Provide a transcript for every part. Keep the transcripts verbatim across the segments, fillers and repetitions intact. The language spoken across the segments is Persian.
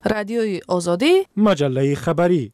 رادیوی آزادی، مجله خبری.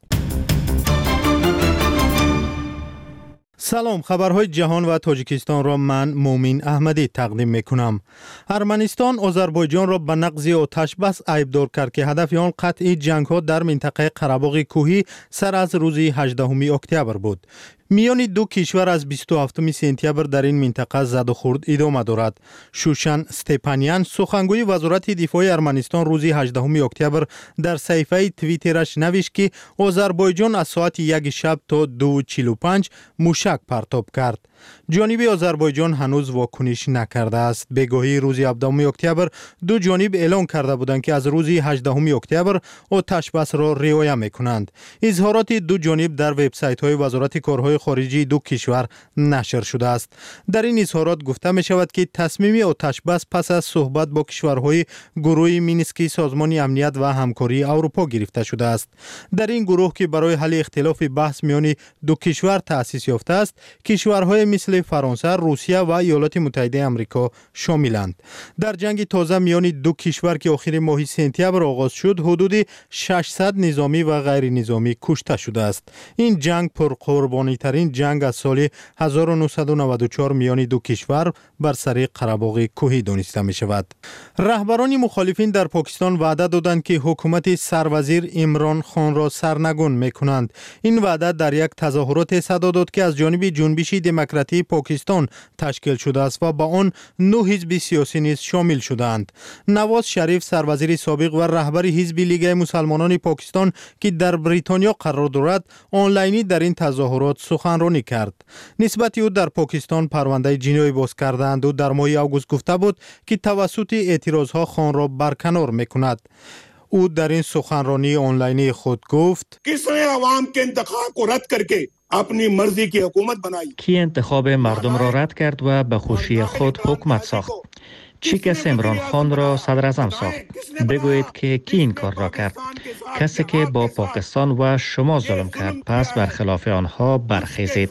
سلام، خبرهای جهان و تاجیکستان را من مومین احمدی تقدیم میکنم. ارمنستان آذربایجان را به نقض آتش بس عیبدار کرد که هدف آن قطع جنگ ها در منطقه قره‌باغ کوهی سر از روز هجدهم اکتبر بود. میان دو کشور از بیست و هفتم سپتامبر در این منطقه زد و خورد ادامه دارد. شوشان استپانیان سخنگوی وزارت دفاع ارمنستان روز هجدهم اکتبر در صفحه توییترش نوشت که آذربایجان از ساعت یک شب تا دو و چهل و پنج موشک پرتاب کرد. جانب آذربایجان هنوز واکنش نکرده است. بگاهی روز هفدهم اکتبر دو جانب اعلام کرده بودند که از روز هجدهم اکتبر آتش بس را رعایت میکنند. اظهارات دو جانب در وبسایت های وزارت کارهای خارجی دو کشور نشر شده است. در این اظهارات گفته می شود که تصمیم آتش بس پس از صحبت با کشورهای گروه مینسکی سازمان امنیت و همکاری اروپا گرفته شده است. در این گروه که برای حل اختلاف بحث میان دو کشور تأسیس یافته است، کشورهای مثل فرانسه، روسیه و ایالات متحده آمریکا شاملند. در جنگ تازه میان دو کشور که آخر ماه سپتامبر آغاز شد، حدود ششصد نظامی و غیر نظامی کشته شده است. این جنگ پرقربانی ترین جنگ از سال هزار و نهصد و نود و چهار میان دو کشور بر سر قره‌باغ کوهی دانسته می شود. رهبران مخالفین در پاکستان وعده دادند که حکومت سروزیر عمران خان را سرنگون می کنند. این وعده در یک تظاهرات صدا داد که از جانب جنبش دموکراتی پاکستان تشکیل شده است و با آن نه حزب سیاسی نیز شامل شدند. نواز شریف سروزیر سابق و رهبر حزب لیگ مسلمانان پاکستان که در بریتانیا قرار دارد، آنلاینی در این تظاهرات سخنرانی کرد. نسبت او در پاکستان پرونده جنایی باز کردند و در ماه آگوست گفته بود که توسط اعتراضها خان را برکنار میکند. او در این سخنرانی آنلاینی خود گفت: کسنے عوام کے انتخاب کو رد کر کے اپنی مرضی کی حکومت بنائی. کی انتخاب مردم را رد کرد و به خوشی خود حکومت ساخت. چی کس عمران خان را صدر اعظم ساخت؟ بگویید که کی این کار را کرد؟ کسی که با پاکستان و شما ظلم کرد، پس برخلاف آنها برخیزید.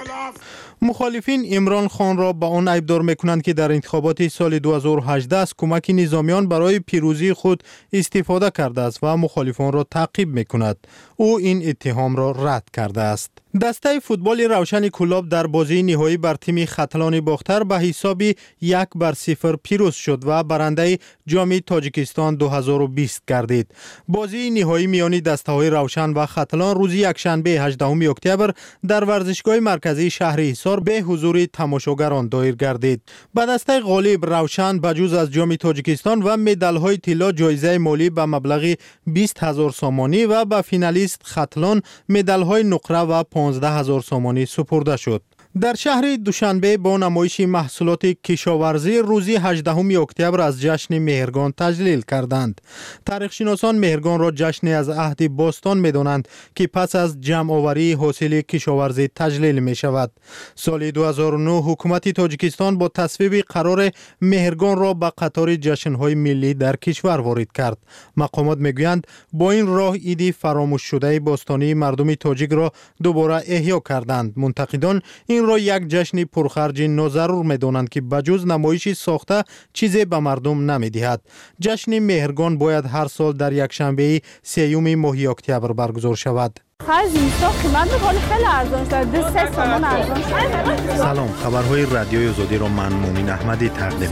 مخالفین عمران خان را با آن عیبدار میکنند که در انتخابات سال دو هزار و هجده از کمک نظامیان برای پیروزی خود استفاده کرده است و مخالفان را تعقیب میکند. او این اتهام را رد کرده است. دسته فوتبال روشن کلاب در بازی نهایی بر تیم ختلان باختر به حساب یک بر صفر پیروز شد و برنده جام تاجیکستان دو هزار و بیست گردید. بازی نهایی میان دسته های روشن و ختلان روز یکشنبه هجدهم اکتبر در ورزشگاه مرکزی شهر حصار به حضور تماشاگران دایر گردید. به دسته غالب روشن بجز از جام تاجیکستان و مدال های طلا جایزه مالی به مبلغ بیست هزار سامانی و به فینالیست ختلان مدال های نقره و پانزده هزار سامانی سپرده شد. در شهر دوشنبه با نمایش محصولات کشاورزی روزی هجدهم اکتبر از جشن مهرگان تجلیل کردند. تاریخ‌شناسان مهرگان را جشن از عهد باستان می‌دانند که پس از جمع آوری حاصل کشاورزی تجلیل می شود. سال دو هزار و نه حکومت تاجیکستان با تصویب قرار مهرگان را به قطار جشن‌های ملی در کشور وارد کرد. مقامات می‌گویند با این راه عید فراموش شده باستانی مردم تاجیک را دوباره احیا کردند. منتقدان این را یک جشن پرخرج ناضرور می‌دانند که بجز نمایش ساخته چیزی به مردم نمی‌دهد. جشن مهرگان باید هر سال در یک شنبه سیوم ماه اکتبر برگزار شود. سلام، خبرهای رادیوی آزادی را من مومین احمدی تقدیم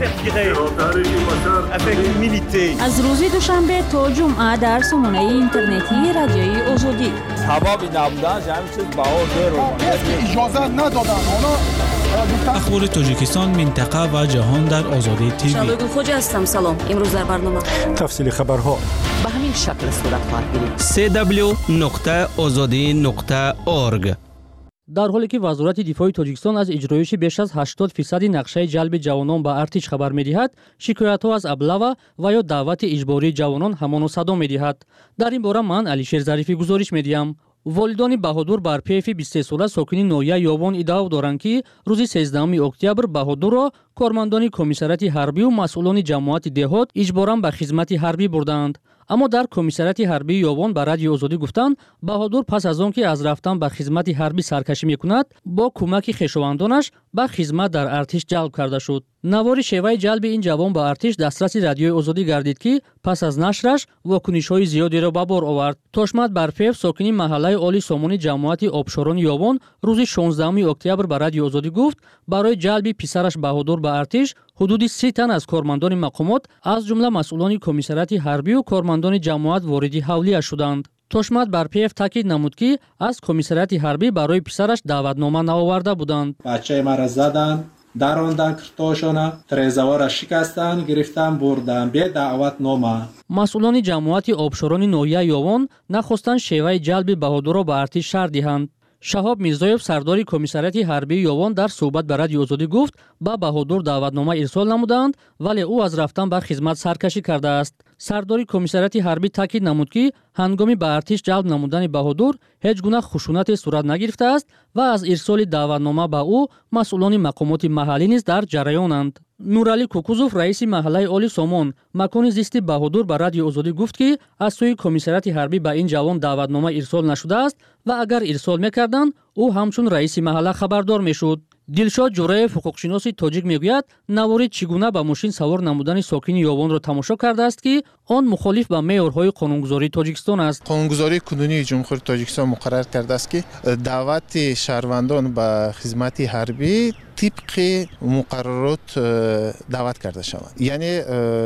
می‌کنم. از روز دوشنبه تا جمعه در سامانه اینترنتی رادیوی آزادی. حبابی نبودن جمعی چیز باور رو اجازه ندادن. اخبار تاجیکستان، منطقه و جهان در آزادی تیوی. شادو خوجا هستم. سلام. امروز در برنامه تفصیل خبرها به همین شکل صورت خواهد گرفت. سی دبلیو نقطه آزادی نقطه اورگ. در حالی که وزارت دفاع تاجیکستان از اجرایش بیش از هشتاد درصد نقشه جلب جوانان به ارتش خبر می‌دهد، شکایت‌ها از ابله و یا دعوت اجباری جوانان همان صدا می‌دهد. در این باره من علیشیر ظریفی گزارش می‌دهم. والدان بهادر بر پیف بیست و سه ساله ساکن ناحیه یابان ادعا دارند که روز سیزدهم اکتبر بهادر را کارمندان کمیسریات حربی و مسئولان جماعت دهات اجباراً به خدمت حربی بردند. اما در کمیسریات حربی یابان به رادیو آزادی گفتند بهادر پس از آن که از رفتن به خدمت حربی سرکشی میکند با کمک خویشاوندانش به خدمت در ارتش جلب کرده شد. навори шеваи ҷалби ин ҷавон ба артиш дастраси радиои озодӣ гардид, ки пас аз нашраш вокунишҳои зиёдеро ба бор овард. Тошмат Барпиев, сокини маҳаллаи Оли Сомони ҷамоати обшорони Ёбон, рӯзи шонздаҳуми октябр ба радиои озодӣ гуфт, барои ҷалби писараш Баҳодур ба артиш ҳудуди си тан аз кормандони мақомот, аз ҷумла масъулони комиссарияти ҳарбию кормандони ҷамоат вориди ҳавлия шуданд. Тошмат Барпиев таъкид намуд, ки аз комиссарияти ҳарбӣ барои писараш даъватнома наоварда буданд. бачаи маро задан, дарондан киртошона, трезавора шикастан, гирифтан бурдан бе даъватнома. масъулони ҷамоати обшорони ноҳияи Ёвон нахостанд шеваи ҷалби Баҳодурро ба артиш шарҳ диҳанд. Шаҳоб Мирзоев, сардори комиссарияти ҳарбии Ёвон, дар суҳбат ба радиои озодӣ гуфт, ба Баҳодур даъватнома ирсол намуданд, вале ӯ аз рафтан ба хизмат саркашӣ кардааст. сардори комиссарияти ҳарбӣ таъкид намуд, ки ҳангоми ба артиш ҷалб намудани Баҳодур ҳеҷ гуна хушунате сурат нагирифтааст ва аз ирсоли даъватнома ба ӯ масъулони мақомоти маҳаллӣ низ дар ҷараёнанд. Нуралӣ Кукузов, раиси маҳаллаи Оли Сомон, макони зисти Баҳодур, ба радиои озодӣ гуфт, ки аз сӯи комиссарияти ҳарбӣ ба ин ҷавон даъватнома ирсол нашудааст ва агар ирсол мекарданд, ӯ ҳамчун раиси маҳалла хабардор мешуд. Дилшод Ҷураев, ҳуқуқшиноси тоҷик, мегӯяд, наворид чӣ гуна ба мошин савор намудани сокини Ёвонро тамошо кардааст, ки он мухолиф ба меъёрҳои қонунгузории Тоҷикистон аст. қонунгузории кунунии ҷумҳури Тоҷикистон муқаррар кардааст, ки даъвати шаҳрвандон ба хизмати ҳарбӣ тибқи муқаррарот даъват карда шавад. Яъне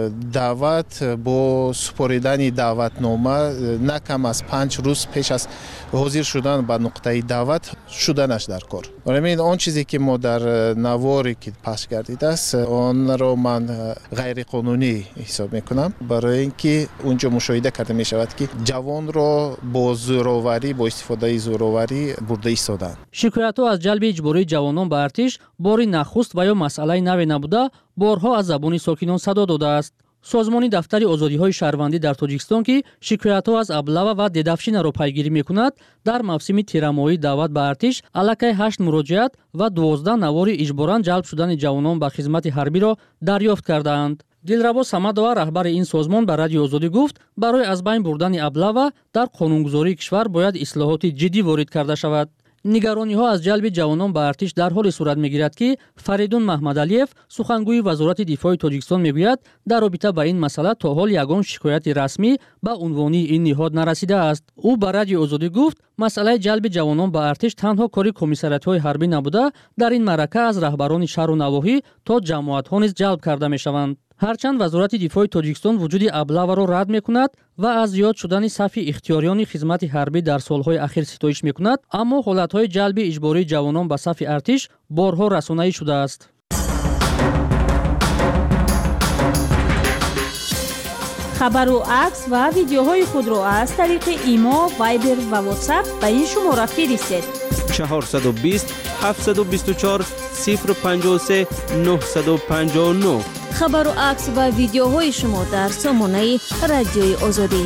даъват бо супоридани даъватнома на кам аз панҷ рӯз пеш аз ҳозир шудан ба нуқтаи даъват шуданаш дар кор. Барои он чизе ки мо дар наворе ки пахш гардидааст, онро ман ғайриқонунӣ ҳисоб мекунам, барои ин ки унҷо мушоҳида карда мешавад, ки ҷавонро бо зӯроварӣ, бо истифодаи зӯроварӣ бурда истоданд. Шикоятҳо аз ҷалби иҷбории ҷавонон ба артиш бори нахуст ва ё масъалаи наве набуда, борҳо аз забони сокинон садо додааст. созмони дафтари озодиҳои шаҳрвандӣ дар Тоҷикистон, ки шикоятҳо аз Аблава ва Дедавшинаро пайгирӣ мекунад, дар мавсими тирамоҳӣ даъват ба артиш аллакай ҳашт муроҷиат ва дувоздаҳ навори иҷборан ҷалб шудани ҷавонон ба хизмати ҳарбиро дарёфт кардаанд. Дилрабо Самадова, раҳбари ин созмон, ба радиои озодӣ гуфт, барои аз байн бурдани Аблава дар қонунгузории кишвар бояд ислоҳоти ҷиддӣ ворид карда шавад. нигарониҳо аз ҷалби ҷавонон ба артиш дар ҳоле сурат мегирад, ки Фаридун Маҳмадалиев, сухангӯи Вазорати дифои Тоҷикистон, мегӯяд, дар робита ба ин масъала то ҳол ягон шикояти расмӣ ба унвонии ин ниҳод нарасидааст. ӯ ба радиои озодӣ гуфт, масъалаи ҷалби ҷавонон ба артиш танҳо кори комиссариятҳои ҳарбӣ набуда, дар ин маърака аз раҳбарони шаҳру навоҳӣ то ҷамоатҳо низ ҷалб карда мешаванд. ҳарчанд Вазорати дифои Тоҷикистон вуҷуди Аблаваро рад мекунад ва аз зиёд шудани сафи ихтиёриёни хизмати ҳарбӣ дар солҳои ахир ситоиш мекунад, аммо ҳолатҳои ҷалби иҷбории ҷавонон ба сафи артиш борҳо расонаӣ шудааст. хабару акс ва видеоҳои худро аз тариқи имо, вайбер ва ватсап ба ин шумора фиристед. чаҳорсад و بیست هفتصد و بیست و چهار صفر پنجاه و سه نهصد و پنجاه و نه. хабару акс ва видеоҳои шумо дар сомонаи радиои озодӣ.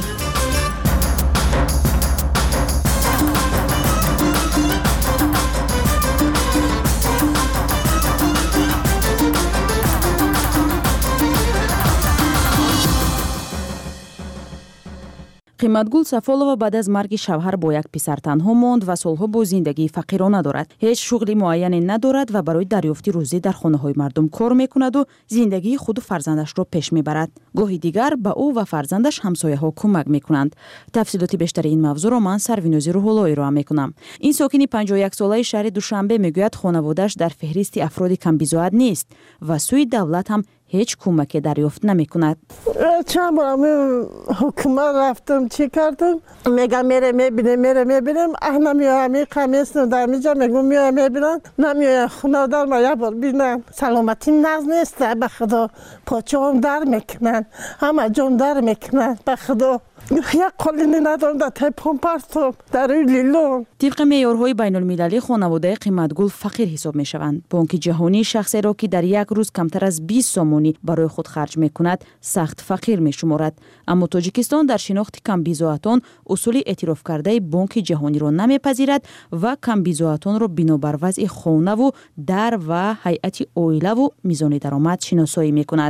қиматгул Сафолова баъд аз марги шавҳар бо як писар танҳо монд ва солҳо бо зиндагии фақирона дорад. ҳеҷ шуғли муайяне надорад ва барои дарёфти рӯзӣ дар хонаҳои мардум кор мекунаду зиндагии худу фарзандашро пеш мебарад. гоҳи дигар ба ӯ ва фарзандаш ҳамсояҳо кӯмак мекунанд. тафсилоти бештари ин мавзӯъро ман Сарвинози Рӯҳулло ироа мекунам. ин сокини панҷоҳ و یک солаи шаҳри Душанбе мегӯяд, хонаводааш дар феҳристи афроди камбизоат нест ва сӯи давлат ҳам ҳеҷ кӯмаке дарёфт намекунад. чанд бора ҳукумат рафтам, чӣ кардам, мегам мере мебинем, мере мебинем, аҳ намеоям, ин қамисну дар миҷа мегум меоям мебинам, намеоям хунавдар ма як бор бинам. саломатӣ наз нест, ба худо почаҳом дар мекунанд, ҳама ҷон дар мекунанд, ба худо як қолини надорам дар тепон партом дар рӯи лилон. тибқи меъёрҳои байнулмилалӣ хонаводаи Қиматгул фақир ҳисоб мешаванд. Бонки ҷаҳонӣ шахсеро, ки дар як рӯз камтар аз бист сомонӣ барои худ харҷ мекунад, сахт фақир мешуморад. Аммо Тоҷикистон дар шинохти камбизоатон усули эътирофкардаи Бонки ҷаҳониро намепазирад ва камбизоатонро бинобар вазъи хонаву дар ва ҳайати оилаву мизони даромад шиносоӣ мекунад.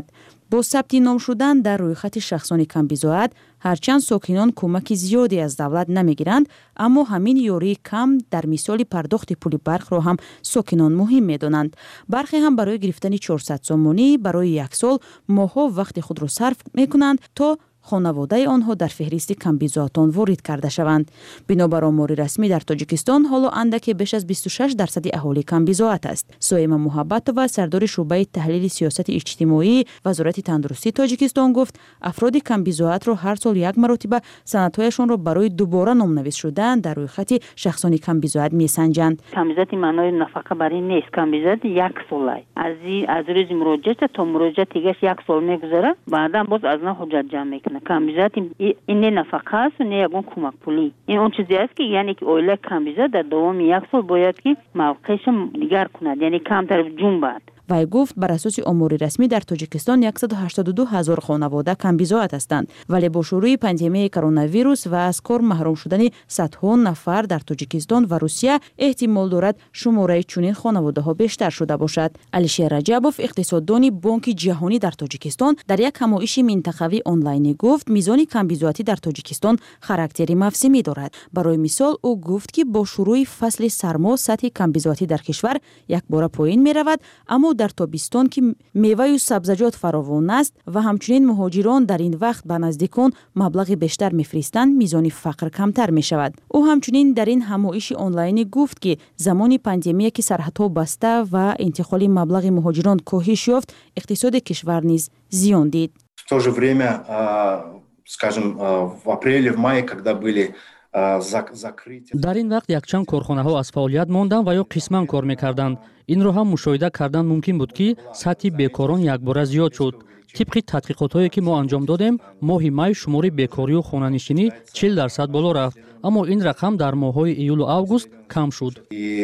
бо сабти ном шудан дар рӯйхати шахсони камбизоат ҳарчанд сокинон кӯмаки зиёде аз давлат намегиранд, аммо ҳамин ёрии кам дар мисоли пардохти пули барқро ҳам сокинон муҳим медонанд. бархе ҳам барои гирифтани чорсад сомонӣ барои як сол моҳҳо вақти худро сарф мекунанд то хонаводаи онҳо дар феҳристи камбизоатон ворид карда шаванд. Бинобар омори расмӣ дар Тоҷикистон ҳоло андаке беш аз бисту шаш дарсади аҳолӣ камбизоат аст. Соима Муҳаббатова, сардори шуъбаи таҳлили сиёсати иҷтимоӣ, Вазорати тандурустии Тоҷикистон гуфт, афроди камбизоатро ҳар сол як маротиба санадҳояшонро барои дубора номнавис шудан дар рӯйхати шахсони камбизоат месанҷанд. Камбизоати маънои нафақа барин нест. Камбизоати як солай. Аз аз рӯзи муроҷиат то муроҷиат тигаш як сол мегузарад, баъдан боз аз нав ҳуҷҷат ҷамъ мекунад. Камбизоат ин не нафақа аст, не ягон кӯмак пулӣ. Ин он чизе аст ки яъне ки оила камбизоат дар давоми як сол бояд ки мавқеаша дигар кунад, яъне камтар ҷунбад. вай гуфт бар асоси омори расмӣ дар Тоҷикистон яксаду ҳаштоду ду ҳазор хонавода камбизоат ҳастанд, вале бо шурӯи пандемияи коронавирус ва аз кор маҳрум шудани садҳо нафар дар Тоҷикистон ва Русия эҳтимол дорад шумораи чунин хонаводаҳо бештар шуда бошад. Алишер Раҷабов, иқтисоддони Бонки ҷаҳонӣ дар Тоҷикистон, дар як ҳамоиши минтақавӣ онлайнӣ гуфт, мизони камбизоатӣ дар Тоҷикистон характери мавсимӣ дорад. Барои мисол, ӯ гуфт, ки бо шурӯи фасли сармо сатҳи камбизоатӣ дар кишвар якбора поин меравад, аммо дар тобистон ки меваю сабзаҷот фаровон аст ва ҳамчунин муҳоҷирон дар ин вақт ба наздикон маблағи бештар мефиристанд, мизони фақр камтар мешавад. ӯ ҳамчунин дар ин ҳамоиши онлайнӣ гуфт, ки замони пандемия ки сарҳадҳо баста ва интиқоли маблағи муҳоҷирон коҳиш ёфт, иқтисоди кишвар низ зиён дид. В то же время, скажем, в апреле, в мае, когда были дар ин вақт якчанд корхонаҳо аз фаъолият монданд ва ё қисман кор мекарданд. Инро ҳам мушоҳида кардан мумкин буд, ки сатҳи бекорон якбора зиёд шуд. тибқи тадқиқотҳое ки мо анҷом додем, моҳи май шумори бекорию хонанишинӣ чил дарсад боло рафт, аммо ин рақам дар моҳҳои июлу август кам шуд.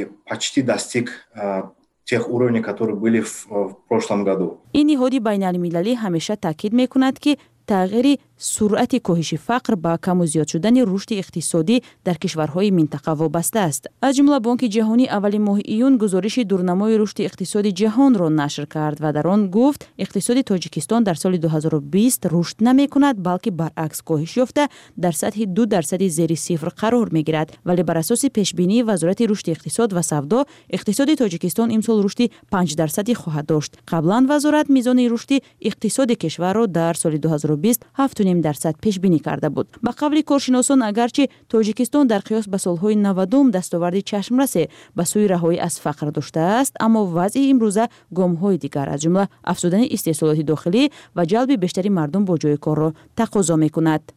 тех уровней, которые были в, в прошлом году. Ин ниҳоди байналмилалӣ ҳамеша таъкид мекунад, ки тағйири суръати коҳиши фақр ба каму зиёд шудани рушди иқтисодӣ дар кишварҳои минтақа вобаста аст. Аз ҷумла Бонки ҷаҳонӣ аввали моҳи июн гузориши дурнамои рушди иқтисоди ҷаҳонро нашр кард ва дар он гуфт, иқтисоди Тоҷикистон дар соли дуҳазору бист рушд намекунад, балки баръакс коҳиш ёфта дар сатҳи ду дарсади зери сифр қарор мегирад. Вале бар асоси пешбинии Вазорати рушди иқтисод ва савдо, иқтисоди Тоҷикистон имсол рушди панҷ дарсадӣ хоҳад дошт. Қаблан вазорат мизони рушди иқтисоди кишварро дар соли дуҳазору бист ҳафт و نیم درصد پیش بینی کرده بود. با قول کارشناسان اگرچه تاجیکستان در قیاس به سالهای نودم دستاوردی چشمرس به سوی رهایی از فقر داشته است، اما وضع امروزه گام‌های دیگر از جمله افزودن استحصالات داخلی و جلب بیشتری مردم با جای کار را تقاضا می‌کند.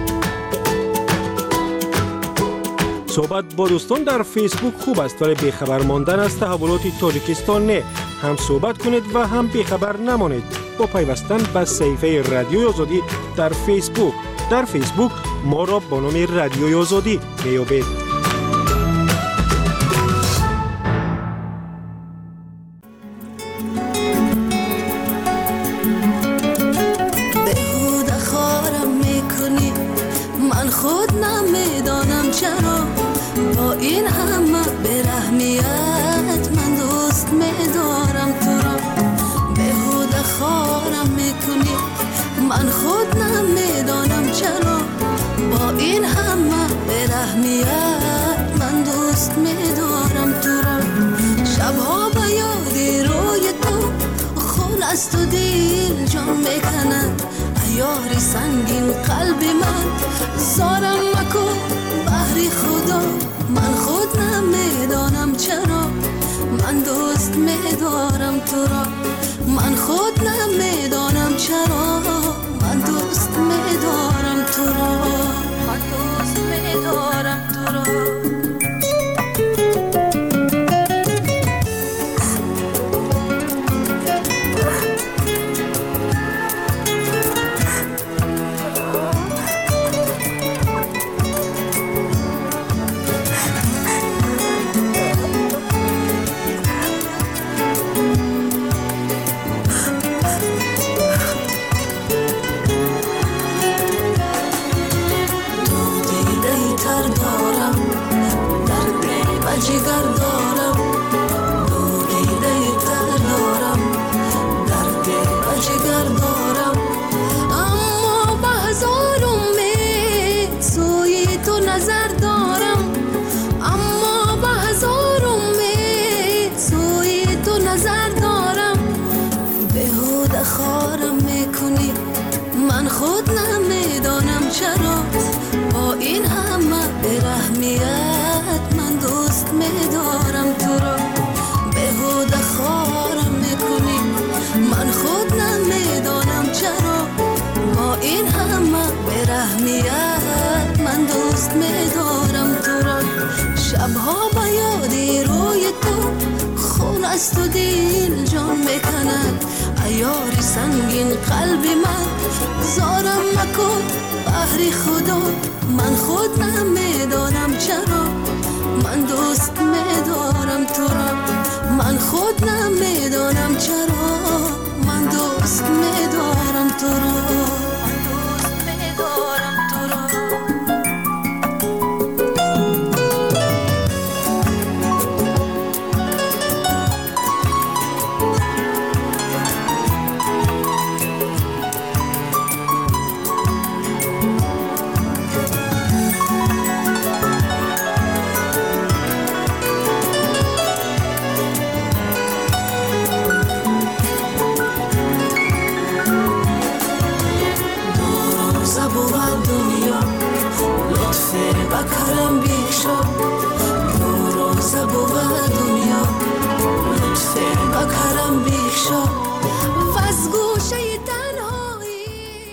صحبت با دوستان در فیسبوک خوب است، ولی بیخبر ماندن از تحولات تاجیکستان نه. هم صحبت کنید و هم بیخبر نمانید با پیوستن به صفحه رادیوی آزادی در فیسبوک. در فیسبوک ما را با نام رادیوی آزادی میابید. من خود نمیدانم چرا با این همه برحمیت من دوست میدارم تو را. شبها به یاد روی تو خون است و دل جان میکند، عیاری سنگین قلب من زارم مکن بحری خدا. من خود نمیدانم چرا من دوست میدارم تو را. من خود نمیدانم چرا من دوست میدارم تو را. من دوست میدارم تو را. این همه برحمیت من دوست میدارم تو را بهوده خارم میکنی من خود نمیدانم چرا با این همه برحمیت من دوست میدارم تو را شبها با یادی روی تو خون است و دل جان میکند عیاری سنگین قلبی من زارم مکن بحری خدا من خود نمیدانم چرا من دوست میدارم تو را من خود نمیدانم چرا من دوست میدارم تو را من دوست میدارم تو را بکرم بیشا نوروزه بود دنیا لطفه بکرم بیشا و از گوشه تنهایی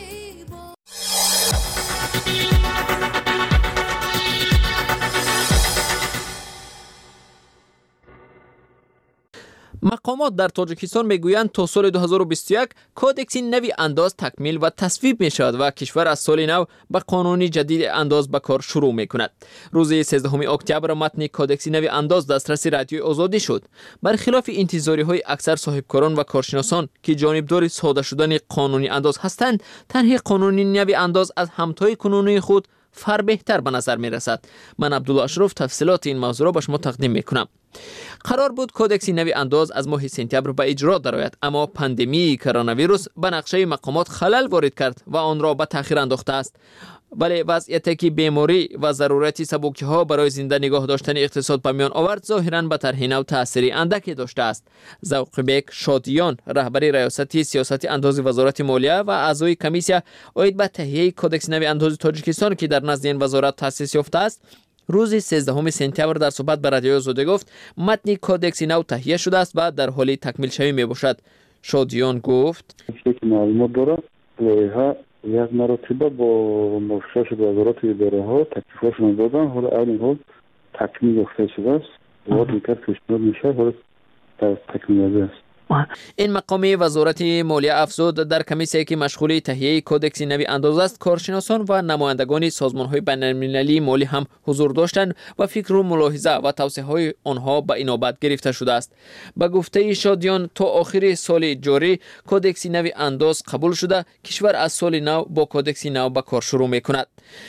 مقامات در تاجیکستان میگویند تا سال دو هزار و بیست و یک کودکس نوی انداز تکمیل و تصویب می شود و کشور از سال نو به قانون جدید انداز به کار شروع می کند. روز سیزدهم اکتبر متن کودکس نوی انداز دسترسی رادیوی آزادی شد. برخلاف انتظاری های اکثر صاحبکاران و کارشناسان که جانبدار ساده شدن قانونی انداز هستند، طرح قانونی نوی انداز از همتای کنونی خود فر بهتر به نظر می رسد. من عبدالله اشرف تفصیلات این موضوع را به شما تقدیم می کنم. قرار بود کودکس نوی انداز از ماه سپتامبر به اجرا درآید، اما پاندمی کرونا ویروس به نقشه مقامات خلل وارد کرد و آن را به تأخیر انداخته است. ولی وضعیتی که بیماری و ضرورت سبوکی ها برای زنده نگاه داشتن اقتصاد به میان آورد ظاهراً به طرح نو تأثیری اندکی داشته است. ذوقبک شادیان، رهبر ریاست سیاست انداز وزارت مالیه و اعضای کمیسیون اید به تهیه کودکس نوی انداز تاجیکستان که در نزد این وزارت تأسیس یافته است، روز سیزدهم سپتامبر در صحبت به رادیو آزادی گفت متن کودکس نو تهیه شده است و در حال تکمیل شوی می باشد. شادیان گفت معلومات داره لایحه یک مرتبه با مشخص وزارت اداره ها تکلیفاشون دادن، حالا این حال تکمیل یافته شده است. وقتی میکرد پیشنهاد میشه حالا در تکمیل است. این مقام وزارت مالیه افزود در کمیسیونی که مشغول تهیه کودکس نوی انداز است، کارشناسان و نمایندگان سازمان‌های بین‌المللی مالی هم حضور داشتند و فکر و ملاحظه و توصیه‌های آنها به اینابت گرفته شده است. به گفته شادیان تا آخر سال جاری کودکس نوی انداز قبول شده، کشور از سال نو با کودکس نو به کار شروع می‌کند.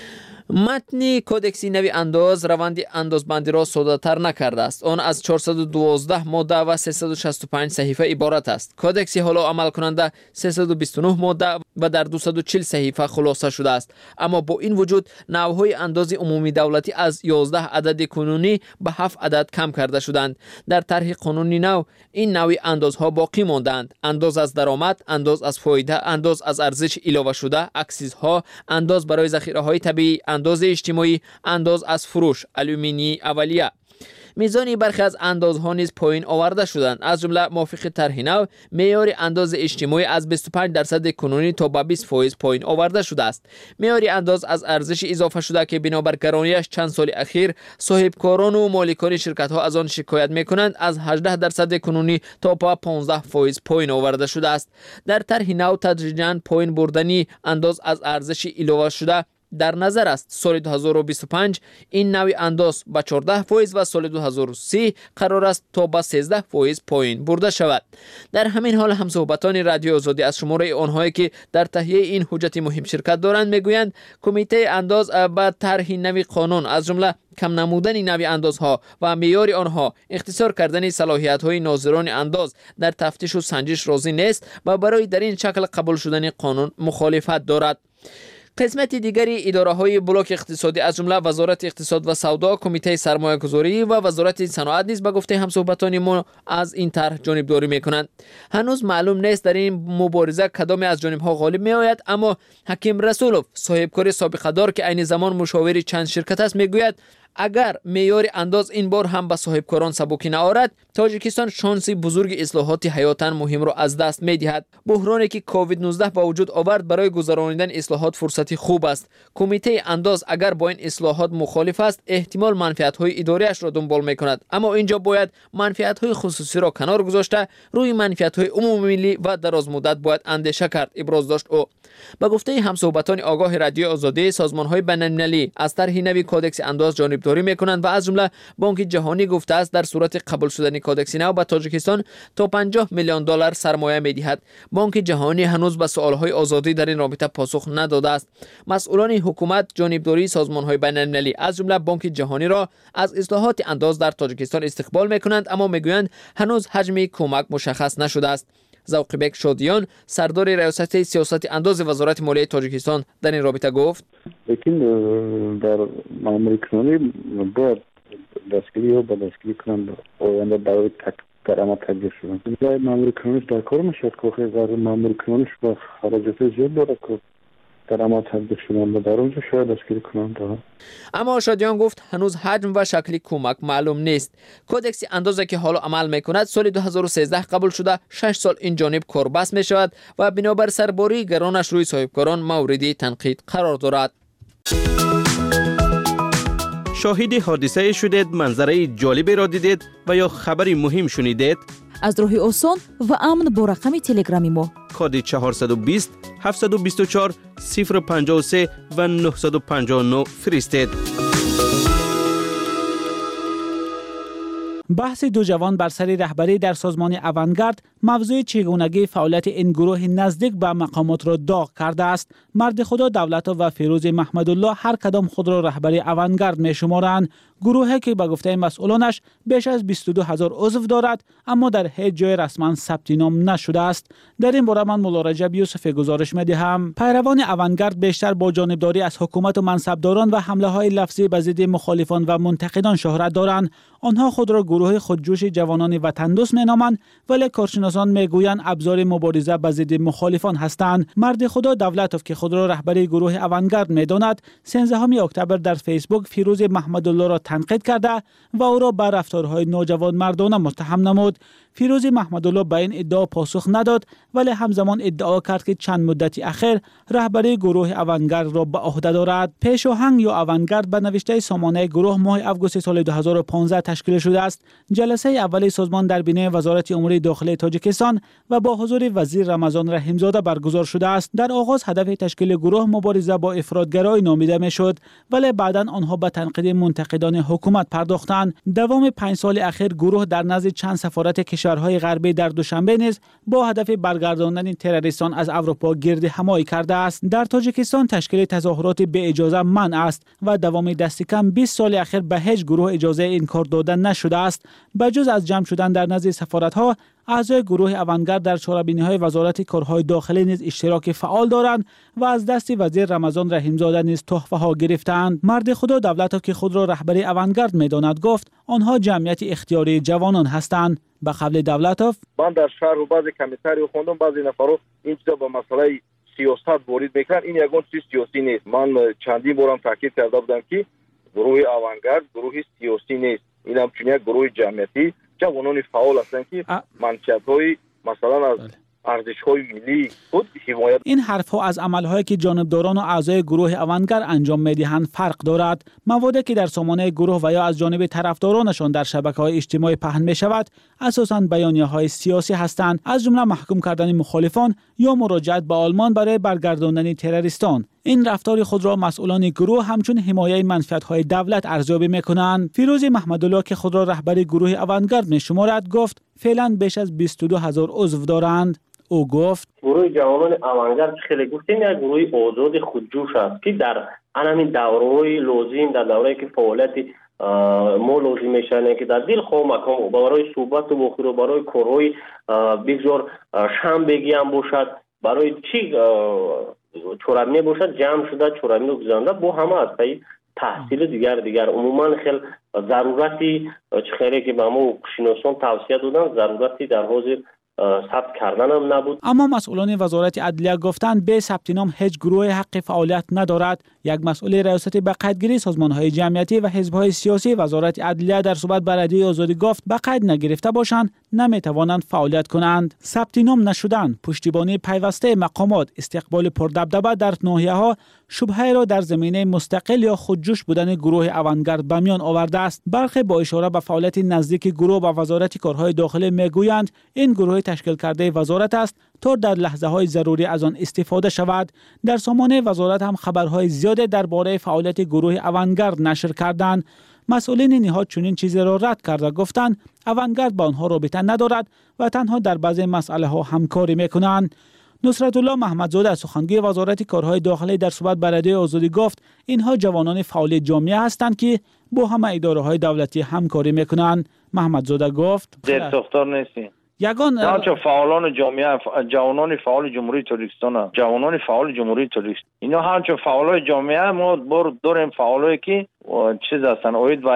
متن کودکس نوی انداز روند اندازبندی را ساده‌تر نکرده است. آن از چهارصد و دوازده ماده و سیصد و شصت و پنج صحیفه عبارت است. کودکس حالا عمل کننده سیصد و بیست و نه ماده و در دویست و چهل صحیفه خلاصه شده است. اما با این وجود نوع‌های انداز عمومی دولتی از یازده عدد کنونی به هفت عدد کم کرده شدند. در طرح قانونی نو این نوع اندازها باقی ماندند: انداز از درآمد، انداز از فایده، انداز از ارزش اضافه شده، اکسیزها، انداز برای ذخیره‌های طبیعی، انداز اجتماعی، انداز از فروش، الومینی اولیه. میزان برخی از اندازها نیز پایین آورده شدند. از جمله موافق طرح نو معیار انداز اجتماعی از بیست و پنج درصد کنونی تا به بیست درصد پایین آورده شده است. معیار انداز از ارزش اضافه شده که بنابر گرانیش چند سال اخیر صاحبکاران و مالکان شرکت ها از آن شکایت میکنند، از هجده درصد کنونی تا به پانزده درصد پایین آورده شده است. در طرح نو تدریجاً پایین بردنی انداز از ارزش اضافه شده در نظر است. سال دو هزار و بیست و پنج این نوع انداز به چهارده درصد و سال دو هزار و سی قرار است تا به سیزده درصد پایین برده شود. در همین حال همصحبتان رادیو آزادی از شماره آنهایی که در تهیه این حجت مهم شرکت دارند میگویند کمیته انداز به طرح نوع قانون از جمله کم نمودن نوع اندازها و معیار آنها، اختصار کردن صلاحیت‌های ناظران انداز در تفتیش و سنجش راضی نیست و برای در این شکل قبول شدن قانون مخالفت دارد. قسمت دیگری اداره‌های بلاک اقتصادی از جمله وزارت اقتصاد و سودا، کمیته سرمایه‌گذاری و وزارت صنعت نیز به گفته همصحبتان ما از این طرح جانبداری می‌کنند. هنوز معلوم نیست در این مبارزه کدام از جانب‌ها غالب می‌آید، اما حکیم رسولوف صاحبکار سابقه دار که عین زمان مشاور چند شرکت است میگوید اگر معیار انداز این بار هم به صاحبکاران سبکی نآورد، تاجیکستان شانس بزرگ اصلاحات حیاتاً مهم را از دست می‌دهد. بحرانی که کووید نوزده با وجود آورد برای گذراندن اصلاحات فرصتی خوب است. کمیته انداز اگر با این اصلاحات مخالف است، احتمال منفعت‌های اداریش را دنبال می‌کند، اما اینجا باید منفعت‌های خصوصی را کنار گذاشته روی منفعت‌های عمومی ملی و درازمدت باید اندیشه کرد، ابراز داشت او. با گفته همصحبتان آگاه رادیو آزادی، سازمان‌های بین‌المللی از طرح نوی کدکس انداز جانبداری می‌کنند و از جمله بانک جهانی گفته است در صورت قبول شدن کدکس نو به تاجیکستان تا پنجاه میلیون دلار سرمایه می‌دهد. بانک جهانی هنوز به سوال‌های آزادی در این رابطه پاسخ نداده است. مسئولان حکومت جانبداری سازمان‌های بین‌المللی از جمله بانک جهانی را از اصلاحات انداز در تاجیکستان استقبال می‌کنند، اما می‌گویند هنوز حجم کمک مشخص نشده است. ذوقبک شادیان سردار ریاست سیاست انداز وزارت مالیه تاجیکستان در این رابطه گفت لیکن در معامله کنونی باید دستگیری و به دستگیری کنند آینده برای تک درآمد تبدیل شدن. در معامله کنونیش در کار میشد که در معامله کنونیش با خراجات زیاد داره که درآمد تبدیل شدن و در اونجا شاید دستگیری کنند. اما شادیان گفت هنوز حجم و شکل کمک معلوم نیست. کدکس اندازه که حالا عمل میکند سال دو هزار و سیزده قبول شده، شش سال این جانب کاربست می شود و بنابر سرباری گرانش روی صاحبکاران مورد تنقید قرار دارد. شاهد حادثه شدید، منظره جالبی را دیدید و یا خبری مهم شنیدید؟ از راه آسان و امن با رقم تلگرامی ما کد چهارصد و بیست هفتصد و بیست و چهار صفر پنجاه و سه و نهصد و پنجاه و نه فرستید. بحث دو جوان بر سر رهبری در سازمان اوانگارد موضوع چگونگی فعالیت این گروه نزدیک به مقامات را داغ کرده است. مرد خدا دولتov و فیروز محمدالله هر کدام خود را رهبری اوانگارد می شمارند. گروهی که به گفته مسئولانش بیش از بیست و دو هزار عضو دارد، اما در هیچ جای رسما ثبت نام نشده است. در این باره من مولا رجب یوسف گزارش می‌دهم. پیروان اوانگارد بیشتر با جانبداری از حکومت و منصبداران و حمله های لفظی به ضد مخالفان و منتقدان شهرت دارند. آنها خود را گروه خودجوش جوانان وطن دوست می‌نامند، ولی کارشناسان میگویند ابزار مبارزه به ضد مخالفان هستند. مرد خدا دولتov که خود را رهبری گروه اوانگارد می‌داند، سیزدهم اکتبر در فیسبوک فیروز محمدالله را تنقید کرده و او را به رفتارهای نوجوان مردانه متهم نمود. فیروز محمدالله به این ادعا پاسخ نداد، ولی همزمان ادعا کرد که چند مدتی اخیر رهبری گروه اوانگارد را به عهده دارد. پیشاهنگ یا اوانگارد به نوشته سامانه گروه ماه آگوست سال دو هزار و پانزده تشکیل شده است. جلسه اولی سازمان در بینه وزارت امور داخلی تاجیکستان و با حضور وزیر رمضان رحیمزاده برگزار شده است. در آغاز هدف تشکیل گروه مبارزه با افراطگرایی نامیده میشد، ولی بعداً آنها به تنقید منتقدان حکومت پرداختند. دوام پنج سال اخیر گروه در نزد چند سفارت کشورهای غربی در دوشنبه نیز با هدف برگرداندن تروریستان از اروپا گرد همایی کرده است. در تاجیکستان تشکیل تظاهرات به اجازه منع است و دوام دست کم بیست سال اخیر به هیچ گروه اجازه این کار دادن نشده است. بجز از جمع شدن در نزد سفارت‌ها، اعضای گروه اوانگارد در چهاربینی‌های وزارت کارهای داخلی نیز اشتراک فعال دارند و از دست وزیر رمضان رحیمزاده نیز تحفه‌ها گرفتند. مرد خدا دولتov که خود را رهبری اوانگارد می‌داند گفت آنها جمعیت اختیاری جوانان هستند. به قول دولتov من در شهر و بعضی کمیساری خوندم، بعضی نفرها این چیزا با مسئله سیاست وارد میکنن. این یگان چیز سیاسی نیست. من چندین بارم تاکید کرده بودم که گروه اوانگارد گروه سیاسی نیست. این همچنین یک گروه جمعیتی جوانان فعال هستند که منشأهای مثلا از ارزش‌های ملی خود حمایت. این حرف‌ها از عمل‌هایی که جانبداران و اعضای گروه اوانگارد انجام می‌دهند فرق دارد. موادی که در سامانه گروه و یا از جانب طرفدارانشان در شبکه‌های اجتماعی پهن می‌شود، اساساً بیانیه‌های سیاسی هستند، از جمله محکوم کردن مخالفان یا مراجعت به آلمان برای برگرداندن تروریستان. این رفتار خود را مسئولان گروه همچون حمایه منفعت‌های دولت ارزیابی می‌کنند. فیروز محمدالله که خود را رهبری گروه اوانگارد می‌شمارد گفت فعلاً بیش از بیست و دو هزار عضو دارند. او گفت گروه جوانان اوانگارد خیلی گفتیم یک گروه آزاد خودجوش است که در همین دوره‌های لازم، در دوره‌ای که فعالیت ما لازم میشنه که در دل خو مکان برای صحبت و بخور و برای کارهای بسیار شنبگی هم باشد، برای چی چورابینه باشد جمع شده چورابینه گذرانده با همه از پای تحصیل دیگر دیگر عموما خیلی ضرورتی چخیره که به ما شناسان توصیه دادن ضرورتی در حوزه ثبت کردن هم نبود. اما مسئولان وزارت عدلیه گفتند به ثبت نام هیچ گروه حق فعالیت ندارد. یک مسئول ریاست به قیدگیری سازمان‌های جمعیتی و حزب‌های سیاسی وزارت عدلیه در صحبت با رادیوی آزادی گفت به قید نگرفته باشند نمی‌توانند فعالیت کنند. ثبت نام نشدن، پشتیبانی پیوسته مقامات، استقبال پردبدبه در ناحیه‌ها شبهه را در زمینه مستقل یا خودجوش بودن گروه اوانگارد به میان آورده است. برخی با اشاره به فعالیت نزدیک گروه با وزارت کارهای داخلی میگویند این گروه تشکیل کرده وزارت است تا در لحظه‌های ضروری از آن استفاده شود. در سامانه وزارت هم خبرهای زیاده درباره فعالیت گروه اوانگارد نشر کردند. مسئولین نهاد چنین چیزی را رد کرده گفتند اوانگارد با آنها رابطه ندارد و تنها در بعضی مسائل ها همکاری میکنند. نصرت الله محمدزاده سخنگوی وزارت کارهای داخلی در صحبت با رادیوی آزادی گفت اینها جوانان فعال جامعه هستند که با همه اداره‌های دولتی همکاری میکنند. محمدزاده گفت در ساختار نیستیم. یگان نه فعالان جامعه جوانان فعال جمهوری تاجیکستان جوانان فعال جمهوری تاجیکستان اینا همچون فعالای جامعه ما بر داریم فعالایی که چیز هستن اوید و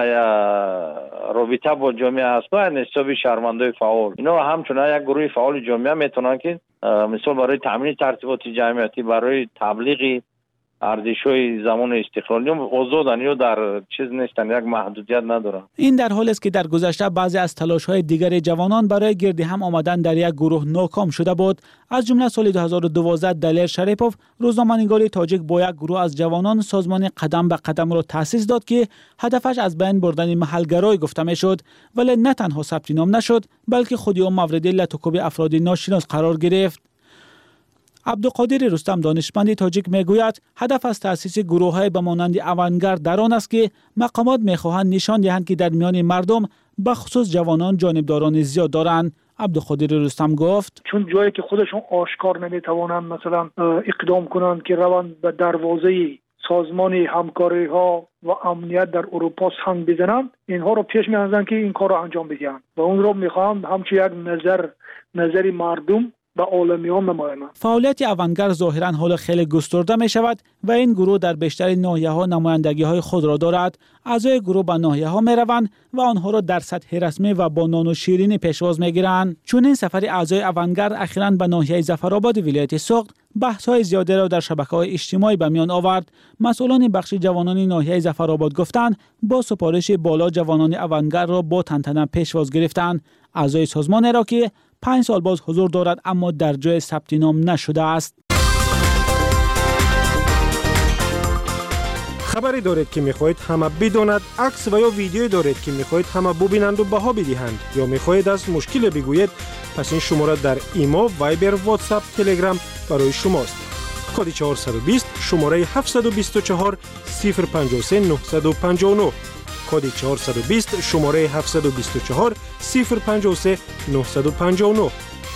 رابطه با جامعه هستن حسابی شهروندای فعال اینا همچون یک گروه فعال جامعه میتونن که مثلا برای تامین ترتیبات جمعیتی برای تبلیغ ارزش‌های زمان استقلالی آزادن یا در چیز نیستن یک محدودیت ندارن. این در حالی است که در گذشته بعضی از تلاش‌های دیگر جوانان برای گرد هم آمدن در یک گروه ناکام شده بود. از جمله سال دو هزار و دوازده دلیر شریپوف روزنامه‌نگار تاجیک با یک گروه از جوانان سازمان قدم به قدم را تأسیس داد که هدفش از بین بردن محلگرایی گفته میشد، ولی نه تنها ثبت نام نشد بلکه خودی او مورد لطکوب افراد ناشناس قرار گرفت. عبدالقادر رستم دانشمند تاجیک میگوید هدف از تأسیس گروه‌های به مانند اوانگارد در آن است که مقامات میخواهند نشان دهند که در میان مردم به خصوص جوانان جانبداران زیاد دارند. عبدالقادر رستم گفت چون جایی که خودشون آشکار نمیتوانند مثلا اقدام کنند که روند به دروازه سازمان همکاری ها و امنیت در اروپا سنگ بزنند اینها رو پیش می‌اندازند که این کار را انجام بدهند و اون رو میخواهم همچون یک نظر نظری مردم به عالمیان نمایند. فعالیت اوانگارد ظاهرا حال خیلی گسترده می شود و این گروه در بیشتر ناحیه ها نمایندگی های خود را دارد. اعضای گروه به ناحیه ها می روند و آنها را در سطح رسمی و با نان و شیرینی پیشواز می گیرند. چون این سفر اعضای اوانگارد اخیراً به ناحیه ظفرآباد ولایت سوخت بحث های زیاده را در شبکه‌های اجتماعی به میان آورد. مسئولان بخش جوانان ناحیه ظفرآباد گفتند با سپارش بالا جوانان اوانگارد را با تنتنه پیشواز گرفتند. اعضای سازمان را که پنج سال باز حضور دارد اما در جای ثبت نام نشده است. خبری دارید که میخواهید همه بداند، عکس و یا ویدیویی دارید که میخواهید همه ببینند و بها بدهند یا میخواهید از مشکل بگویید، پس این شماره در ایمو، وایبر، واتساپ، تلگرام برای شماست. کد چهارصد و بیست شماره هفتصد و بیست و چهار صفر پنجاه و سه نهصد و پنجاه و نه کد چهارصد و بیست شماره هفتصد و بیست و چهار صفر پنجاه و سه نهصد و پنجاه و نه.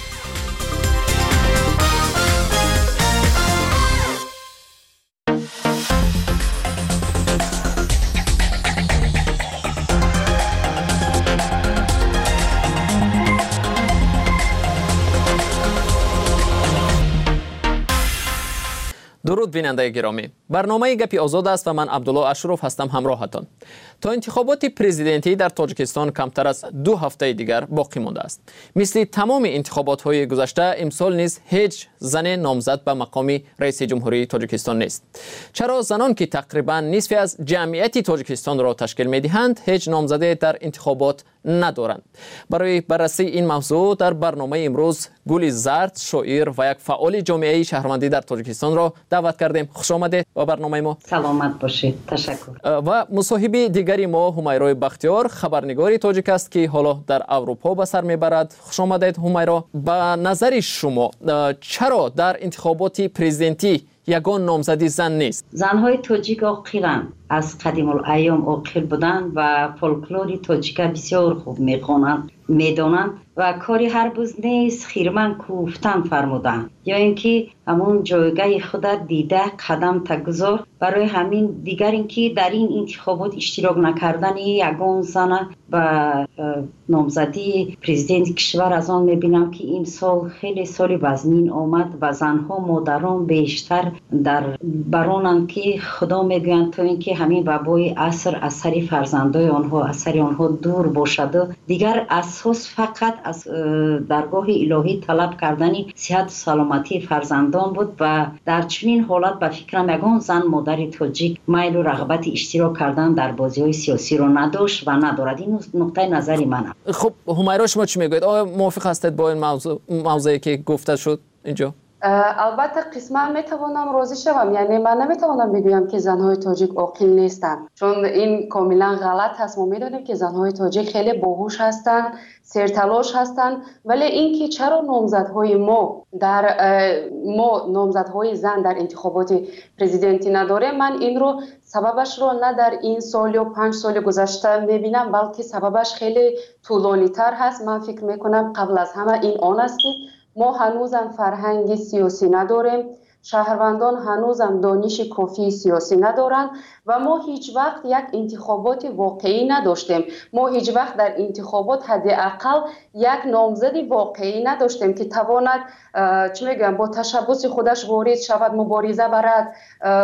درود بیننده گرامی، برنامه گپی آزاد است و من عبدالله اشرف هستم همراهتان. تا انتخابات پرزیدنتی در تاجیکستان کمتر از دو هفته دیگر باقی مانده است. مثل تمام انتخابات های گذشته امسال نیز هیچ زن نامزد به مقام رئیس جمهوری تاجیکستان نیست. چرا زنان که تقریبا نصف از جمعیت تاجیکستان را تشکیل می‌دهند هیچ نامزده در انتخابات ندارند؟ برای بررسی این موضوع در برنامه امروز گل زرد، شاعر و یک فعال جامعه شهروندی در تاجیکستان را دعوت کردیم. خوش آمدید به برنامه ما. سلامت باشید. تشکر. و مصاحبه دیگری ما همیرا بختیار، خبرنگاری تاجیک است که حالا در اروپا به سر میبرد. خوش آمدید همیرا. به نظر شما چرا در انتخابات پرزیدنتی یگان نامزدی زن نیست؟ زنهای تاجیک عاقلند، از قدیم الایام عاقل بودند و فولکلور تاجیک بسیار خوب میخوانند. میدونند و کاری هر روز نیست خیرمن کوفتن فرمودند یا اینکه همون جایگاه خود دیده قدم تگذار. برای همین دیگر اینکه در این انتخابات اشتراک نکردن یگان زن و نامزدی پرزیدنت کشور از آن میبینم که این سال خیلی سال وزنین آمد و زنها مادران بیشتر در برانند که خدا میگویند تا اینکه همین وبای عصر از سر فرزندای آنها از سر آنها دور باشد. دیگر اساس فقط از درگاه الهی طلب کردنی صحت و سلامتی فرزندان بود و در چنین حالت به فکرم یگان زن مادر تاجیک میل و رغبت اشتراک کردن در بازی‌های سیاسی رو نداشت و ندارد. این نقطه نظری منه. خب همیرا شما چی میگوید؟ آیا موافق هستید با این موضوع موضوعی که گفته شد اینجا؟ البته قسما میتوانم راضی شوم، یعنی من نمیتوانم بگویم که زنهای تاجیک عاقل نیستند، چون این کاملا غلط هست. ما میدونیم که زنهای تاجیک خیلی باهوش هستند، سرتلاش هستند، ولی اینکه چرا نامزدهای ما در ما نامزدهای زن در انتخابات پرزیدنتی نداره، من این رو سببش رو نه در این سال یا پنج سال گذشته میبینم، بلکه سببش خیلی طولانی تر هست. من فکر میکنم قبل از همه این آن است که ما هنوزم فرهنگ سیاسی نداریم، شهروندان هنوزم دانش کافی سیاسی ندارند و ما هیچ وقت یک انتخابات واقعی نداشتیم. ما هیچ وقت در انتخابات حداقل یک نامزدی واقعی نداشتیم که تواند چه میگم با تشبث خودش وارد شود، مبارزه برد،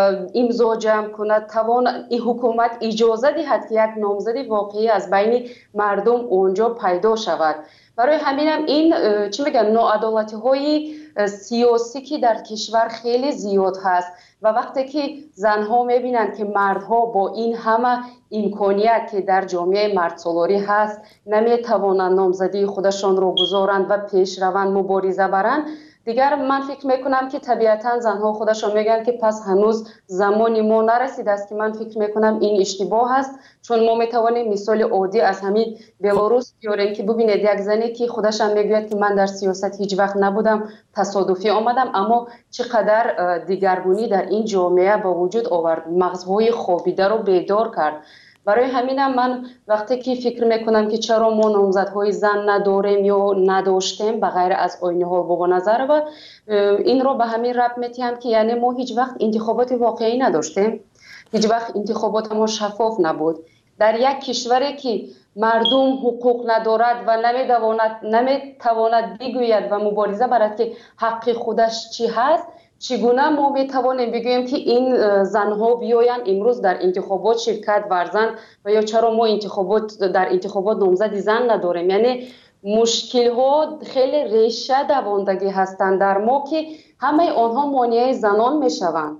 امضا جمع کند، توان این حکومت اجازه دهد که یک نامزدی واقعی از بین مردم اونجا پیدا شود. برای همینم این چی میگن ناعدالتی های سیاسی که در کشور خیلی زیاد هست و وقتی که زنها میبینند که مردها با این همه امکانیت که در جامعه مردسالاری هست نمیتوانند نامزدی خودشان رو گذارند و پیش روند مبارزه برند، دیگر من فکر میکنم که طبیعتا زنها خودشان میگن که پس هنوز زمانی ما نرسیده است که من فکر میکنم این اشتباه است، چون ما میتوانیم مثال عادی از همین بلاروس بیاریم که ببینید یک زنی که خودش هم میگوید که من در سیاست هیچ وقت نبودم، تصادفی آمدم، اما چقدر دیگرگونی در این جامعه با وجود آورد، مغزهای خوابیده رو بیدار کرد. برای همینم من وقتی که فکر میکنم که چرا ما نامزدهای زن نداریم یا نداشتیم بغیر از آینه ها و نظر و این رو به همین ربط میتیم که یعنی ما هیچ وقت انتخابات واقعی نداشتیم، هیچ وقت انتخابات ما شفاف نبود. در یک کشوری که مردم حقوق ندارد و نمیتواند نمیتواند بگوید و مبارزه برد که حق خودش چی هست، چگونه ما میتوانیم بگوییم که این زنها بیاین امروز در انتخابات شرکت ورزند و یا چرا ما انتخابات در انتخابات نامزد زن نداریم؟ یعنی مشکل ها خیلی ریشه دواندگی هستند در ما که همه آنها مانع زنان میشوند.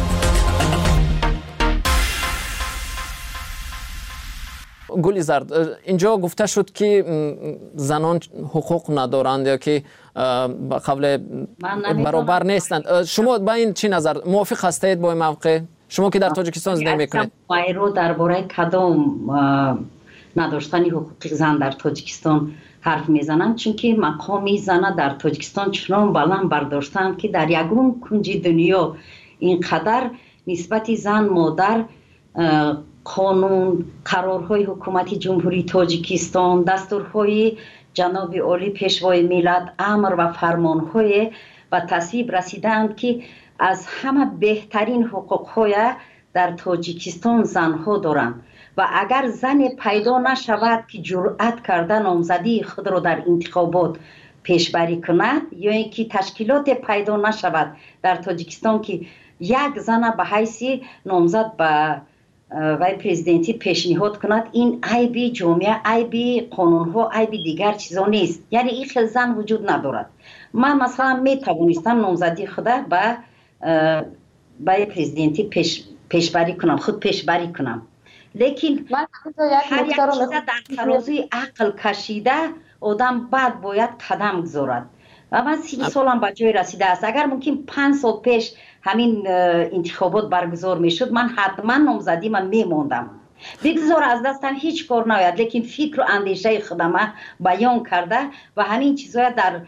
گلی زرد، اینجا گفته شد که زنان حقوق ندارند یا که قبل برابر نیستند. شما با این چی نظر موافق هستید با این موقع؟ شما که در تاجیکستان زندگی میکنید. رو درباره کدام نداشتن حقوق زن در تاجیکستان حرف میزنند، چون که مقام زن در تاجیکستان چنان بلند برداشتند که در یگون کنج دنیا اینقدر نسبت زن مادر قانون، قرارهای حکومت جمهوری تاجیکستان، دستورهای جناب عالی پیشوای ملت، امر و فرمانهای و تصویب رسیدند که از همه بهترین حقوقهای در تاجیکستان زنها دارند و اگر زن پیدا نشود که جرأت کرده نامزدی خود را در انتخابات پیشبری کند یا اینکه تشکیلات پیدا نشود در تاجیکستان که یک زن به حیث نامزد به وای پرزیدنتی پیشنهاد کند، این عیبی جامعه، عیبی قانونها، عیبی دیگر چیزا نیست. یعنی این خیلی زن وجود ندارد. من مثلا می توانستم نامزدی خدا به وای پرزیدنتی پیش پیشبری کنم، خود پیشبری کنم، لیکن هر یک چیز در ترازوی عقل کشیده آدم بعد باید قدم گذارد و من سی سالم به جای رسیده است. اگر ممکن پنج سال پیش همین انتخابات برگزار می شد من حتما نامزدی من می موندم. بگذار از دستم هیچ کار ناید، لیکن فکر و اندیشه خودم بیان کرده و همین چیزها در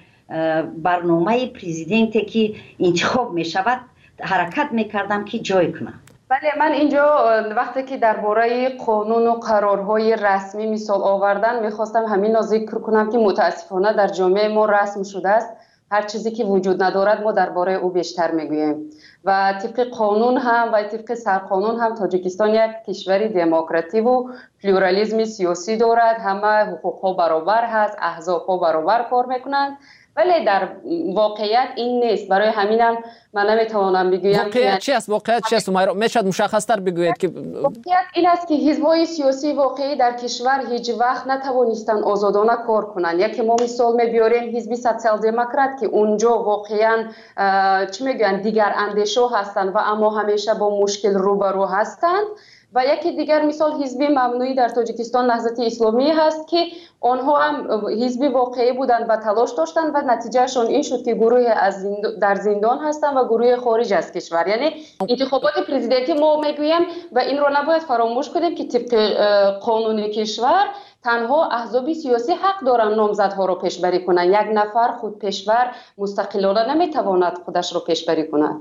برنامه پرزیدنتی که انتخاب می شود حرکت می کردم که جای کنم. بله، من اینجا وقتی که درباره قانون و قرارهای رسمی مثال آوردن میخواستم همین را ذکر کنم که متاسفانه در جامعه ما رسم شده است هر چیزی که وجود ندارد ما درباره او بیشتر میگوییم و طبق قانون هم و طبق سرقانون هم تاجیکستان یک کشوری دموکراتیک و پلورالیسم سیاسی دارد. همه حقوقها برابر هست، احزابها برابر کار میکنند، ولی در واقعیت این نیست. برای همینم من نمیتوانم بگویم واقعیت چی است. واقعیت چی است؟ میشد مشخص تر بگویید که واقعیت این است که حزب‌های سیاسی واقعی در کشور هیچ وقت نتوانستند آزادانه کار کنند. یکی ما مثال میبریم حزب سوسیال دموکرات که اونجا واقعا چی میگن دیگر اندیشه هستند و اما همیشه با مشکل روبرو هستند. و یکی دیگر مثال حزب ممنوعی در تاجیکستان نهضت اسلامی هست که آنها هم حزب واقعی بودند و تلاش داشتند و نتیجهشون این شد که گروه از زندان در زندان هستند و گروه خارج از کشور. یعنی انتخابات پرزیدنتی ما میگویم و این رو نباید فراموش کنیم که طبق قانون کشور تنها احزاب سیاسی حق دارن نامزدها رو پیشبری کنن. یک نفر خود پیشور مستقلانه نمیتواند خودش رو پیشبری کند.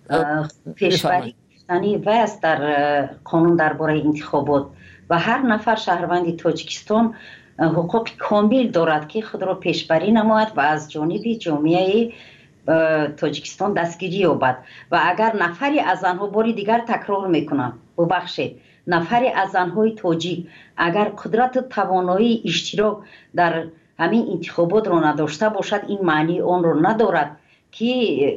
پیشبری یعنی وست در قانون درباره انتخابات و هر نفر شهروند تاجیکستان حقوق کامل دارد که خود را پیشبری نماید و از جانب جامعه تاجیکستان دستگیری یابد. و اگر نفری از آنها باری دیگر تکرار میکنم ببخشید نفری از آنهای تاجیک اگر قدرت و توانایی اشتراک در همین انتخابات را نداشته باشد این معنی آن را ندارد که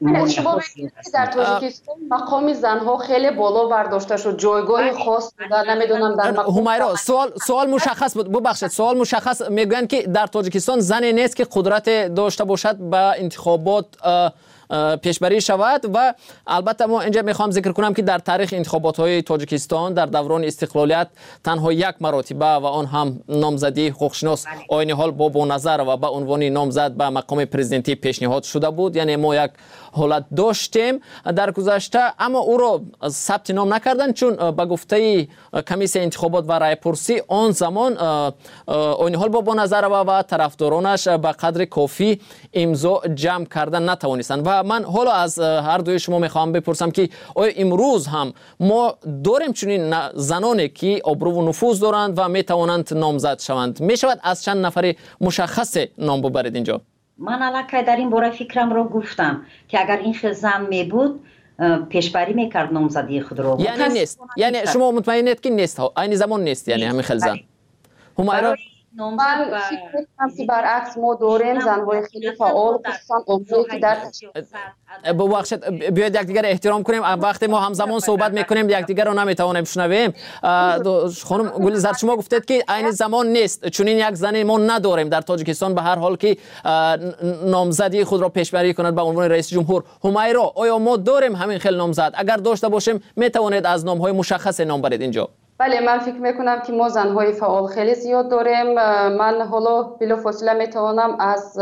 در تاجیکستان مقام زنها خیلی بالا برداشته شد، جایگاه خاص داره. نمیدونم در همیرا سوال سوال مشخص بود. ببخشید سوال مشخص میگن که در تاجیکستان زنی نیست که قدرت داشته باشد با انتخابات پیشبری شود. و البته ما اینجا میخوام ذکر کنم که در تاریخ انتخابات های تاجیکستان در دوران استقلالیت تنها یک مرتبه و آن هم نامزدی حقوقشناس آینی حال با بونظر و به عنوان نامزد به مقام پرزیدنتی پیشنهاد شده بود. یعنی ما یک حالت داشتیم در گذشته اما او را ثبت نام نکردن چون به گفته کمیسیون انتخابات و رای پرسی آن زمان آینی حال با بونظر و, و طرفدارانش به قدر کافی امضا جمع کردن نتوانستند. و من حالا از هر دوی شما میخوام بپرسم که آیا امروز هم ما داریم چنین زنانی که ابرو و نفوذ دارند و میتوانند نامزد شوند؟ میشود از چند نفر مشخص نام ببرید اینجا؟ من علاقه در این باره فکرم رو گفتم که اگر این خیلی زن می بود پیشبری میکرد نامزدی خود رو. یعنی نیست، یعنی شما مطمئنید که نیست، این زمان نیست، یعنی همین خیلی زن. همیرا من فکر می‌کنم که برعکس ما داریم زن‌های خیلی فعال خصوصا اونجایی که در ببخشید بیاید یکدیگر احترام کنیم. وقتی ما همزمان صحبت میکنیم یکدیگر رو نمیتوانیم بشنویم. خانم گلزار شما گفتید که عین زمان نیست چون این یک زن ما نداریم در تاجیکستان به هر حال که نامزدی خود را پیشبری کند به عنوان رئیس جمهور. همیرا آیا ما داریم همین خیلی نامزد؟ اگر داشته باشیم میتوانید از نام‌های مشخص نام برید اینجا؟ بله، من فکر میکنم که ما زنهای فعال خیلی زیاد داریم. من حالا بلافاصله میتوانم از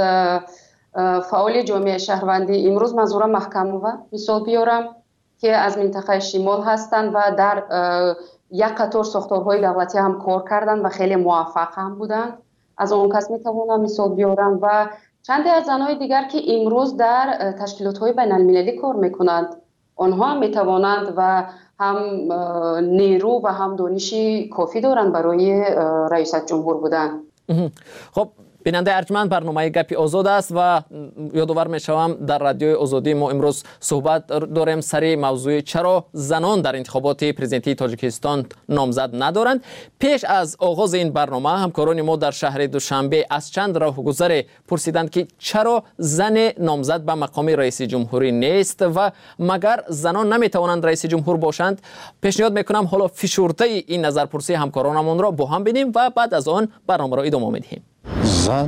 فعال جامعه شهروندی امروز منظورم محکم‌ها مثال بیارم که از منطقه شمال هستند و در یک قطار ساختارهای دولتی هم کار کردند و خیلی موفق هم بودند. از اون کس میتوانم مثال بیارم و چند از زنهای دیگر که امروز در تشکیلات‌های بین‌المللی کار میکنند. آنها هم میتوانند و هم نیرو و هم دانشی کافی دارند برای رئیس جمهور بودن. خب بیننده ارجمند برنامه گپی آزاد است و یادآور میشوم در رادیوی آزادی ما امروز صحبت داریم سر موضوع چرا زنان در انتخابات پرزیدنتی تاجیکستان نامزد ندارند. پیش از آغاز این برنامه همکاران ما در شهر دوشنبه از چند راهگذر پرسیدند که چرا زن نامزد به مقام رئیس جمهوری نیست و مگر زنان نمیتوانند رئیس جمهور باشند. پیشنهاد میکنم حالا فشرده این نظرپرسی همکارانمون را با هم ببینیم و بعد از آن برنامه را ادامه میدیم. زن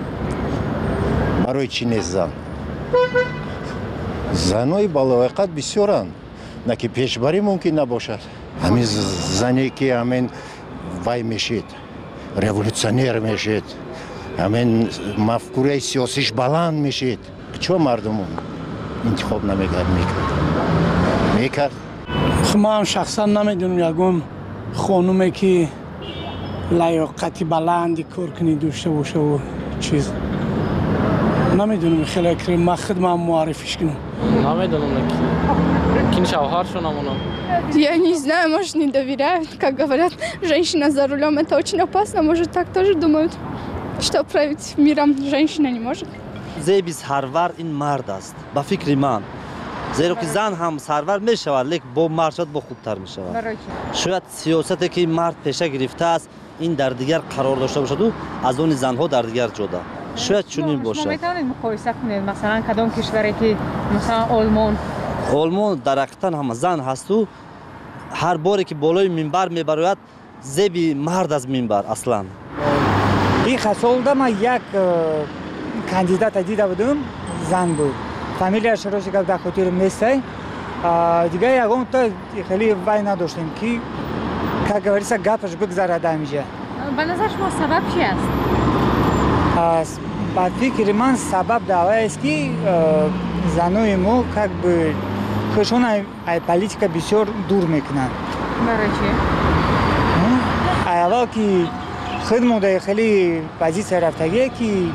برای چی نیست زن؟ زنای بالایقت بسیارند نه که پیشبری ممکن نباشد. همین زنی که همین وای میشید رولوسیونر میشید همین مفکوره سیاسیش بلند میشید چون مردم انتخاب نمیکرد میکرد میکرد خب ما هم شخصا نمیدونم یکم خانومه که لیاقتی بلندی کار کنی داشته باشه و چیز نمیدونم خیلی کریم من خودم معرفیش کنم نمیدونم Кин шавҳаршонамона? Я не знаю, может, не доверяют. Как говорят, женщина за рулем это очень опасно. Может, так тоже думают, что править миром женщина не может. Зеби сарвар ин мард аст. Ба фикри ман. Зеро ки зан ҳам сарвар мешавад, лек бо мард шуд бо хубтар мешавад. Шояд сиёсате ки мард пеша гирифтааст, ин дар дигар қарор дошта бошаду, аз они занҳо дар дигар ҷода. Шояд чунин бошад. Шумо метавонед муқоиса кунед, масалан, кадом кишваре ки масалан Олмон. Олмон дар ҳақиқатан ҳама зан ҳасту, ҳар боре ки болои минбар мебарояд, зеби мард аз минбар аслан. ин хасолда ман як кандидата дида будум, зан буд. Фамилияшро шикав дар хотирам нестай. Дигар ягон то хеле вай надоштем ки, как говорится, гапаш бигзарад амиҷа. Ба назар шумо сабаб чи аст? Ба фикри ман сабаб давай аст ки занои мо как бы хушон ай политика бисёр дур мекунанд. Барои чи? Аввал ки худ мода хеле позиция рафтагие ки,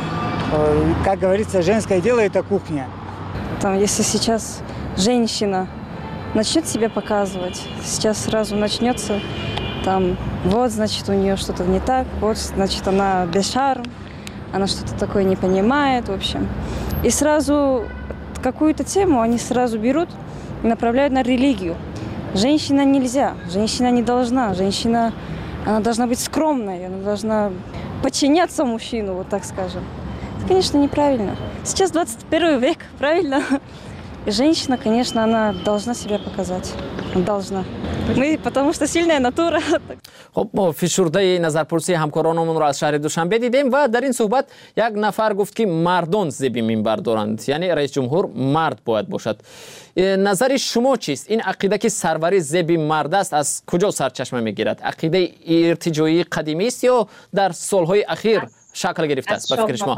как говорится, женское дело это кухня. Там, если сейчас женщина начнет себя показывать, сейчас сразу начнется там, вот, значит, у нее что-то не так, вот, значит, она без шарм, она что-то такое не понимает, в общем. И сразу какую-то тему они сразу берут и направляют на религию. Женщина нельзя, женщина не должна, женщина, она должна быть скромной, она должна подчиняться мужчину, вот так скажем. Это, конечно, неправильно. Сейчас двадцать первый век, правильно? И женщина, конечно, она должна себя показать. Должна. Мы, потому что сильная натура. خب ما فشرده نظرپرسی همکارانمون رو از شهر دوشنبه دیدیم و در این صحبت یک نفر گفت که مردان زیبی منبر دارند، یعنی رئیس جمهور مرد باید باشد. نظر شما چیست؟ این عقیده که سروری زیبی مرد است از کجا سرچشمه میگیرد؟ عقیده ارتجاعی قدیمی است یا در سالهای اخیر شکل گرفته است؟ به فکر شما؟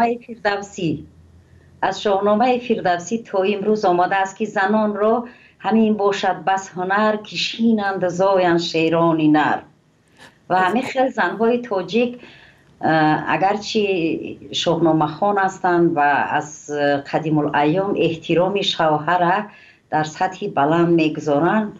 از شاهنامه فردوسی تا امروز آماده است که زنان را همین باشد بس هنر که شینند زاین شیرانی نر. و همه خیلی زنهای تاجیک اگرچه شاهنامه خوان هستند و از قدیم الایام احترام شوهر در سطح بلند میگذارند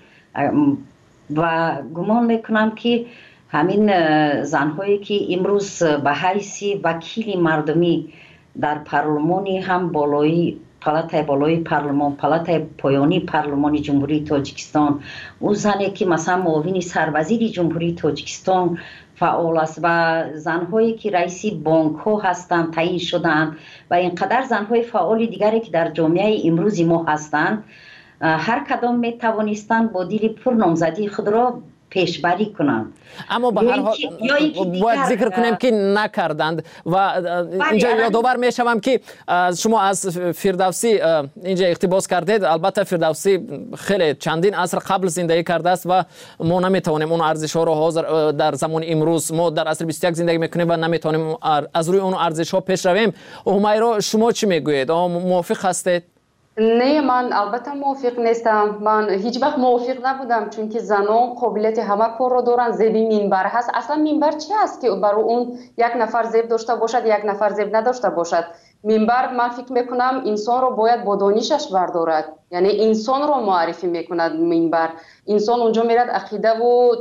و گمان میکنم که همین زنهایی که امروز به حیث وکیل مردمی در پارلمانی هم بالایی پالاتای بالای پارلمان، پالاتای پایانی پارلمان جمهوری تاجیکستان، اون زنی که مثلا معاون سروزیر جمهوری تاجیکستان فعال است و زنهایی که رئیس بانک ها هستند تعیین شدند و اینقدر زنهای فعال دیگری که در جامعه امروز ما هستند، هر کدام می توانستند با دل پر نامزدی خود را پیشبری کنند. اما به هر حال باید ذکر کنیم که نکردند و اینجا یادآور میشوم که شما از فردوسی اینجا اقتباس کردید. البته فردوسی خیلی چندین عصر قبل زندگی کرده است و ما نمیتوانیم اون ارزش ها رو حاضر در زمان امروز ما در عصر بیست و یک زندگی میکنیم و نمیتوانیم از روی اون ارزش ها پیش رویم. همیرا شما چی میگویید؟ موافق هستید؟ نه، من البته موافق نیستم. من هیچ وقت موافق نبودم چون که زنان قابلیت همه کار رو دارن. زیبی منبر هست. اصلا منبر چی است که برای اون یک نفر زیب داشته باشد یک نفر زیب نداشته باشد؟ منبر من فکر میکنم انسان رو باید با دانشش بردارد، یعنی انسان رو معرفی میکند. منبر انسان اونجا میرد عقیده و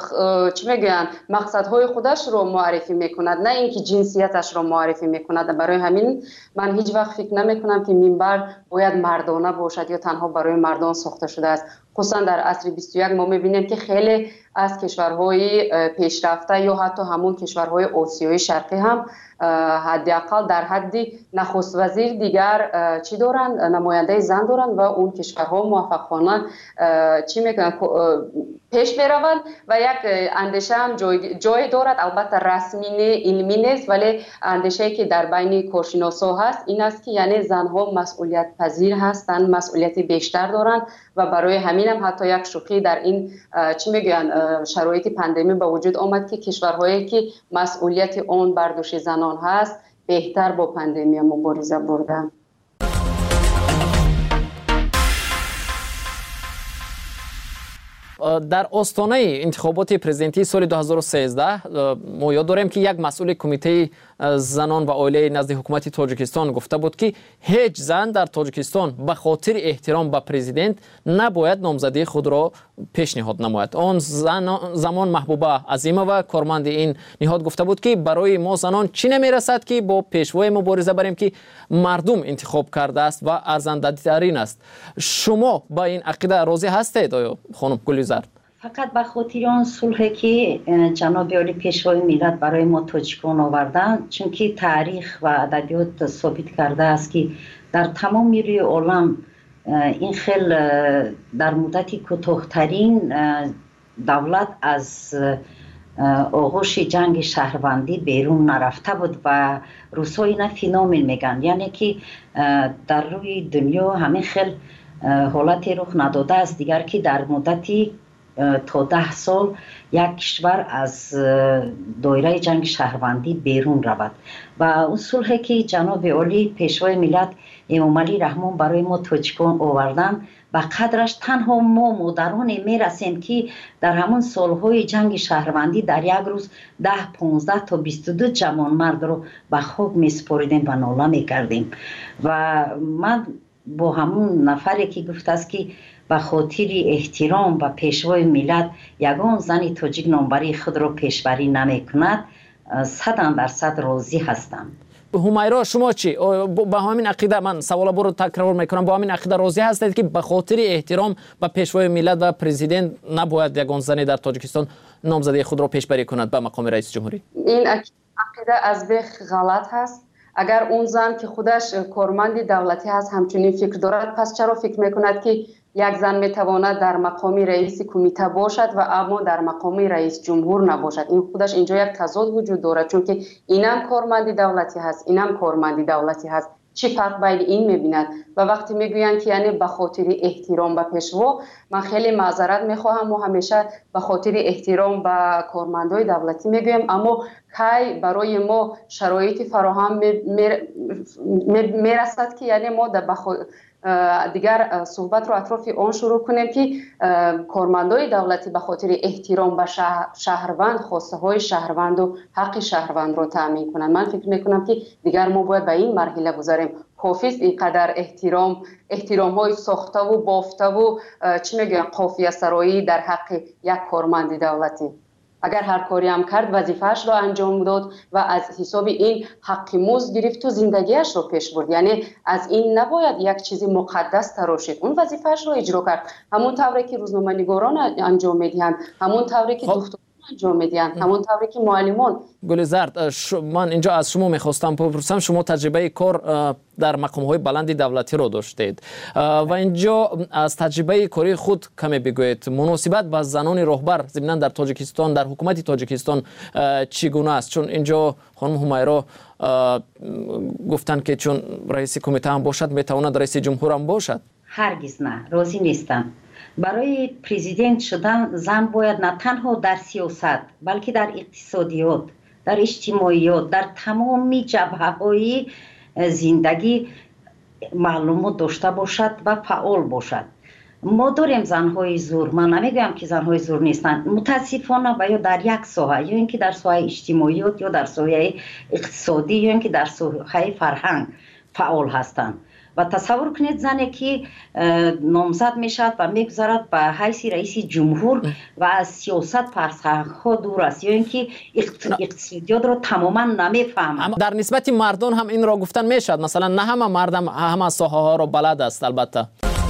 چی میگن مقصدهای خودش رو معرفی میکند، نه اینکه جنسیتش رو معرفی میکند. برای همین من هیچ وقت فکر نمیکنم که منبر باید مردانه باشد یا تنها برای مردان ساخته شده است. خصوصا در عصر بیست و یک ما میبینیم که خیلی از کشورهای پیشرفته یا حتی همون کشورهای آسیای شرقی هم حداقل در حد نخست وزیر دیگر چی دارند، نماینده زن دارند و اون کشورها موفقانه چی میکنن پیش میروند و یک اندیشه هم جای, جای دارد. البته رسمی نه، علمی نیست، ولی اندیشه‌ای که در بین کارشناسا هست این است که یعنی زنها مسئولیت پذیر هستند، مسئولیت بیشتر دارند و برای همین هم حتی یک شوخی در این چی میگن شرایط پاندمی به وجود آمد که کشورهایی که مسئولیت اون بر دوش زنان هست بهتر با پاندمی مبارزه بردن. در آستانه انتخابات پرزیدنتی سال دو هزار و سیزده ما یاد داریم که یک مسئول کمیته زنان و عائله نزد حکومت تاجیکستان گفته بود که هیچ زن در تاجیکستان به خاطر احترام به پرزیدنت نباید نامزدی خود را پیشنهاد نماید. آن زمان محبوبه عظیمه کارمند این نهاد گفته بود که برای ما زنان چی نمیرسد که با پیشوای مبارزه بریم که مردم انتخاب کرده است و ارزنده ترین است. شما با این عقیده راضی هستید آیا خانم گلوزر؟ فقط به خاطر آن صلحی که جناب عالی پیشوای ملت برای ما تاجیکان آوردن، چون که تاریخ و ادبیات ثابت کرده است که در تمام روی عالم این خیل در مدت کوتاه‌ترین دولت از آغوش جنگ شهروندی بیرون نرفته بود و روس‌ها اینا فینومن میگن، یعنی که در روی دنیا همه خیل حالتی رخ نداده است دیگر که در مدتی تا ده سال یک کشور از دایره جنگ شهروندی بیرون رود و اون صلحی که جناب عالی پیشوای ملت امام علی رحمان برای ما تاجیکان آوردن و قدرش تنها ما مادران میرسیم که در همون سالهای جنگ شهروندی در یک روز ده پانزده تا بیست و دو جوان مرد رو به خاک میسپاریدیم و ناله میکردیم و من با همون نفری که گفت است که به خاطر احترام و پیشوای ملت یگان زن تاجیک نامبری خود را پیشبری نمی کند، صد درصد راضی هستم. همیرا شما چی؟ با همین عقیده من سوال برو تکرار میکنم، با همین عقیده راضی هستید که به خاطر احترام به پیشوای ملت و پرزیدنت نباید یگان زن در تاجیکستان نامزدی خود را پیشبری کند به مقام رئیس جمهوری؟ این عقیده از بیخ غلط هست. اگر اون زن که خودش کارمند دولتی هست همچنین فکر دارد، پس چرا فکر میکند که یک زن میتواند در مقام رئیس کمیته باشد و اما در مقام رئیس جمهور نباشد؟ این خودش اینجا یک تضاد وجود دارد، چون که اینم کارمند دولتی هست اینم کارمند دولتی هست. چی فرق بین این میبیند؟ و وقتی میگویند که یعنی به خاطر احترام به پیشوا، من خیلی معذرت میخواهم و همیشه به خاطر احترام به کارمندای دولتی میگویم، اما کی برای ما شرایطی فراهم میرسد که یعنی ما در دیگر صحبت رو اطراف آن شروع کنیم که کارمندای دولتی به خاطر احترام به شهروند خواسته های شهروند و حق شهروند رو تامین کنند. من فکر میکنم که دیگر ما باید به این مرحله گذاریم. کافی است اینقدر احترام احترام های ساخته و بافته و چی میگن قافیه سرایی در حق یک کارمند دولتی. اگر هر کاری هم کرد وظیفه‌اش را انجام داد و از حساب این حق مزد گرفت و زندگیش رو پیش برد، یعنی از این نباید یک چیزی مقدس تراشید. اون وظیفه‌اش رو اجرا کرد، همون طوری که روزنامه‌نگاران انجام میدهند، همون طوری که دکتران انجام میدهند، همون طوری که معلمان. گلزرد، من اینجا از شما میخواستم بپرسم، شما تجربه کار در مقام‌های بلند دولتی رو داشتید و اینجا از تجربه کاری خود کمی بگویید. مناسبت با زنان راهبر ضمناً در تاجیکستان، در حکومت تاجیکستان چگونه است؟ چون اینجا خانم همیرا گفتن که چون رئیس کمیته هم باشد میتواند رئیس جمهور هم باشد. هرگز نه، راضی نیستم. برای پرزیدنت شدن زن باید نه تنها در سیاست بلکه در اقتصادیات، در اجتماعیات، در تمامی جبهه‌های زندگی معلومات داشته باشد و فعال باشد. ما داریم زنهای زور، من نمیگم که زنهای زور نیستند، متاسفانه و یا در یک ساحه، یا اینکه در ساحه اجتماعیات یا در ساحه اقتصادی یا اینکه در ساحه فرهنگ فعال هستند. و تصور کنید زنی که نامزد میشد و میگذارد به حیث رئیس جمهور و از سیاست فرسخها دور است، یا اینکه اقتصادیات رو تماما نمیفهمد. در نسبت مردان هم این را گفتن میشد، مثلا نه همه مردم همه ساحه ها رو بلد است. البته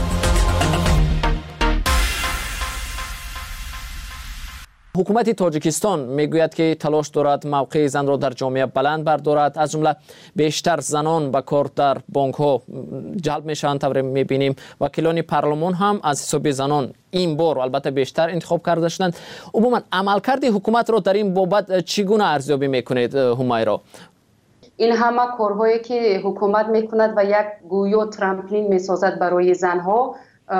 حکومت تاجیکستان میگوید که تلاش دارد موقع زن را در جامعه بلند بردارد، از جمله بیشتر زنان به کار در بانک ها جلب میشن. طوری میبینیم وکیلان پارلمان هم از حساب زنان این بار البته بیشتر انتخاب کرده شدند. عموما عملکرد حکومت را در این بابت چگونه ارزیابی میکنید همیرا؟ این همه کارهایی که حکومت میکند و یک گویا ترامپلین میسازد برای زنها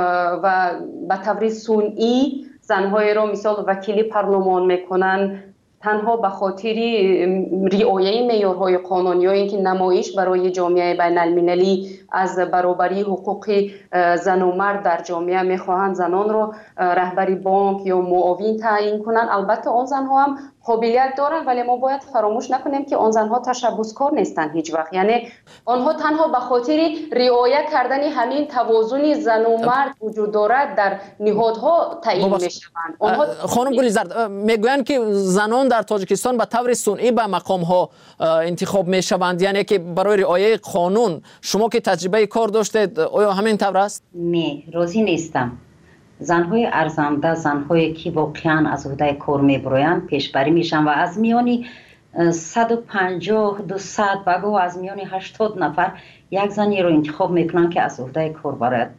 و به طور صنعی زنهای رو مثال وکیلی پارلمان میکنن، تنها به خاطر رعایت معیارهای قانونی یا اینکه نمایش برای جامعه بین المللی از برابری حقوق زن و مرد در جامعه میخواهند زنان رو رهبری بانک یا معاون تعیین کنند. البته آن زنها هم قابلیت دارن، ولی ما باید فراموش نکنیم که آن زنها تشبثکار نیستن هیچ وقت. یعنی آنها تنها به خاطر رعایت کردن همین توازن زن و مرد وجود دارد در نهادها تعیین میشوند. آنها خانم گلیزرد میگویند که زنان در تاجیکستان به طور سنئی به مقام ها انتخاب میشوند، یعنی که برای رعایت قانون. شما که تجربه کار داشتید آیا همین طور است؟ نه، راضی نیستم. زنهای ارزنده، زنهایی که واقعا از عهده کار میبرویند پیشبری میشن و از میانی صد و پنجاه دویست و گو از میانی هشتاد نفر یک زنی رو انتخاب میکنن که از عهده کار براید.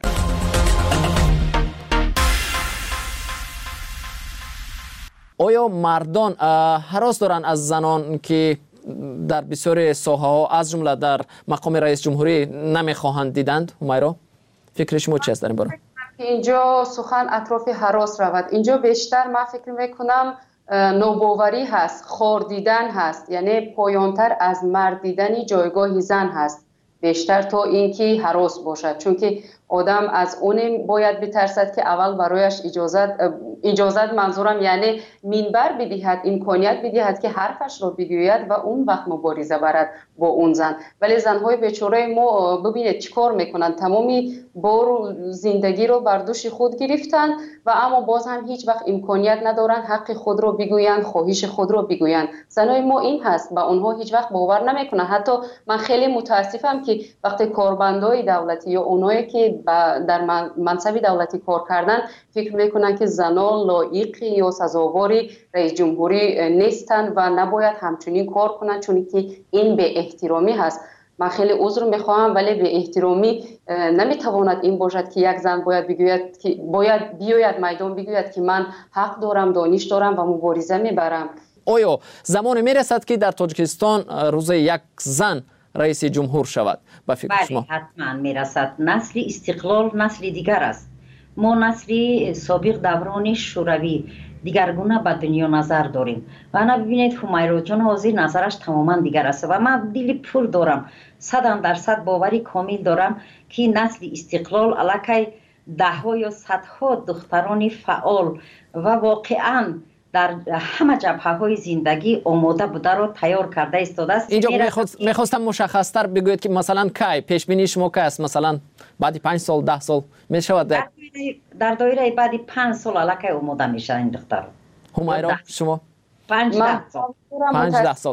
آیا مردان هراس دارن از زنان که در بسیار ساحه ها از جمله در مقام رئیس جمهوری نمیخواهند دیدند؟ همیرا فکر شما چی است در این باره؟ اینجا سخن اطراف هراس رود. اینجا بیشتر من فکر میکنم نوباوری هست، خور دیدن هست، یعنی پایانتر از مرد دیدن جایگاه زن هست بیشتر تا اینکه هراس باشد. چون که آدم از اون باید بترسد که اول برایش اجازت اجازت منظورم یعنی منبر بدهد، امکانیت بدهد که حرفش رو بگوید و اون وقت مبارزه برد با اون زن. ولی زنهای بیچاره ما ببینید چیکار میکنن، تمامی بار زندگی رو بر دوش خود گرفتن و اما باز هم هیچ وقت امکانیت ندارن حق خود رو بگویند، خواهش خود رو بگویند. زنای ما این هست، با اونها هیچ وقت باور نمیکنن. حتی من خیلی متاسفم که وقتی کارمندای دولتی یا اونایی که در منصب دولتی کار کردن فکر میکنن که زنان لایق یا سزاوار رئیس جمهوری نیستن و نباید همچنین کار کنن، چون که این به احترامی هست. من خیلی عذر میخواهم ولی به احترامی نمیتواند این باشد که یک زن باید بگوید که باید بیاید میدان بگوید که من حق دارم، دانش دارم و مبارزه میبرم. آیا زمان میرسد که در تاجیکستان روز یک زن رئیس جمهور شود؟ به فکر بله شما؟ حتما میرسد. نسل استقلال نسل دیگر است. ما نسل سابق دوران شوروی دیگرگونه به دنیا نظر داریم و انا ببینید همیرا جان حاضر نظرش تماما دیگر است و من دل پر دارم، صد درصد باوری کامل دارم که نسل استقلال علاکه ده ها یا صدها دختران فعال و واقعا در همه جبهه های زندگی آماده بوده رو تیار کرده ایستاده است. اینجا میخواستم مشخص تر بگوید که مثلا کی پیش بینی شما که است، مثلا بعد پنج سال ده سال می شود در در دایره بعد پنج سال علاقه آماده میشه این دختر. همیرا شما پنج ده سال پنج ده سال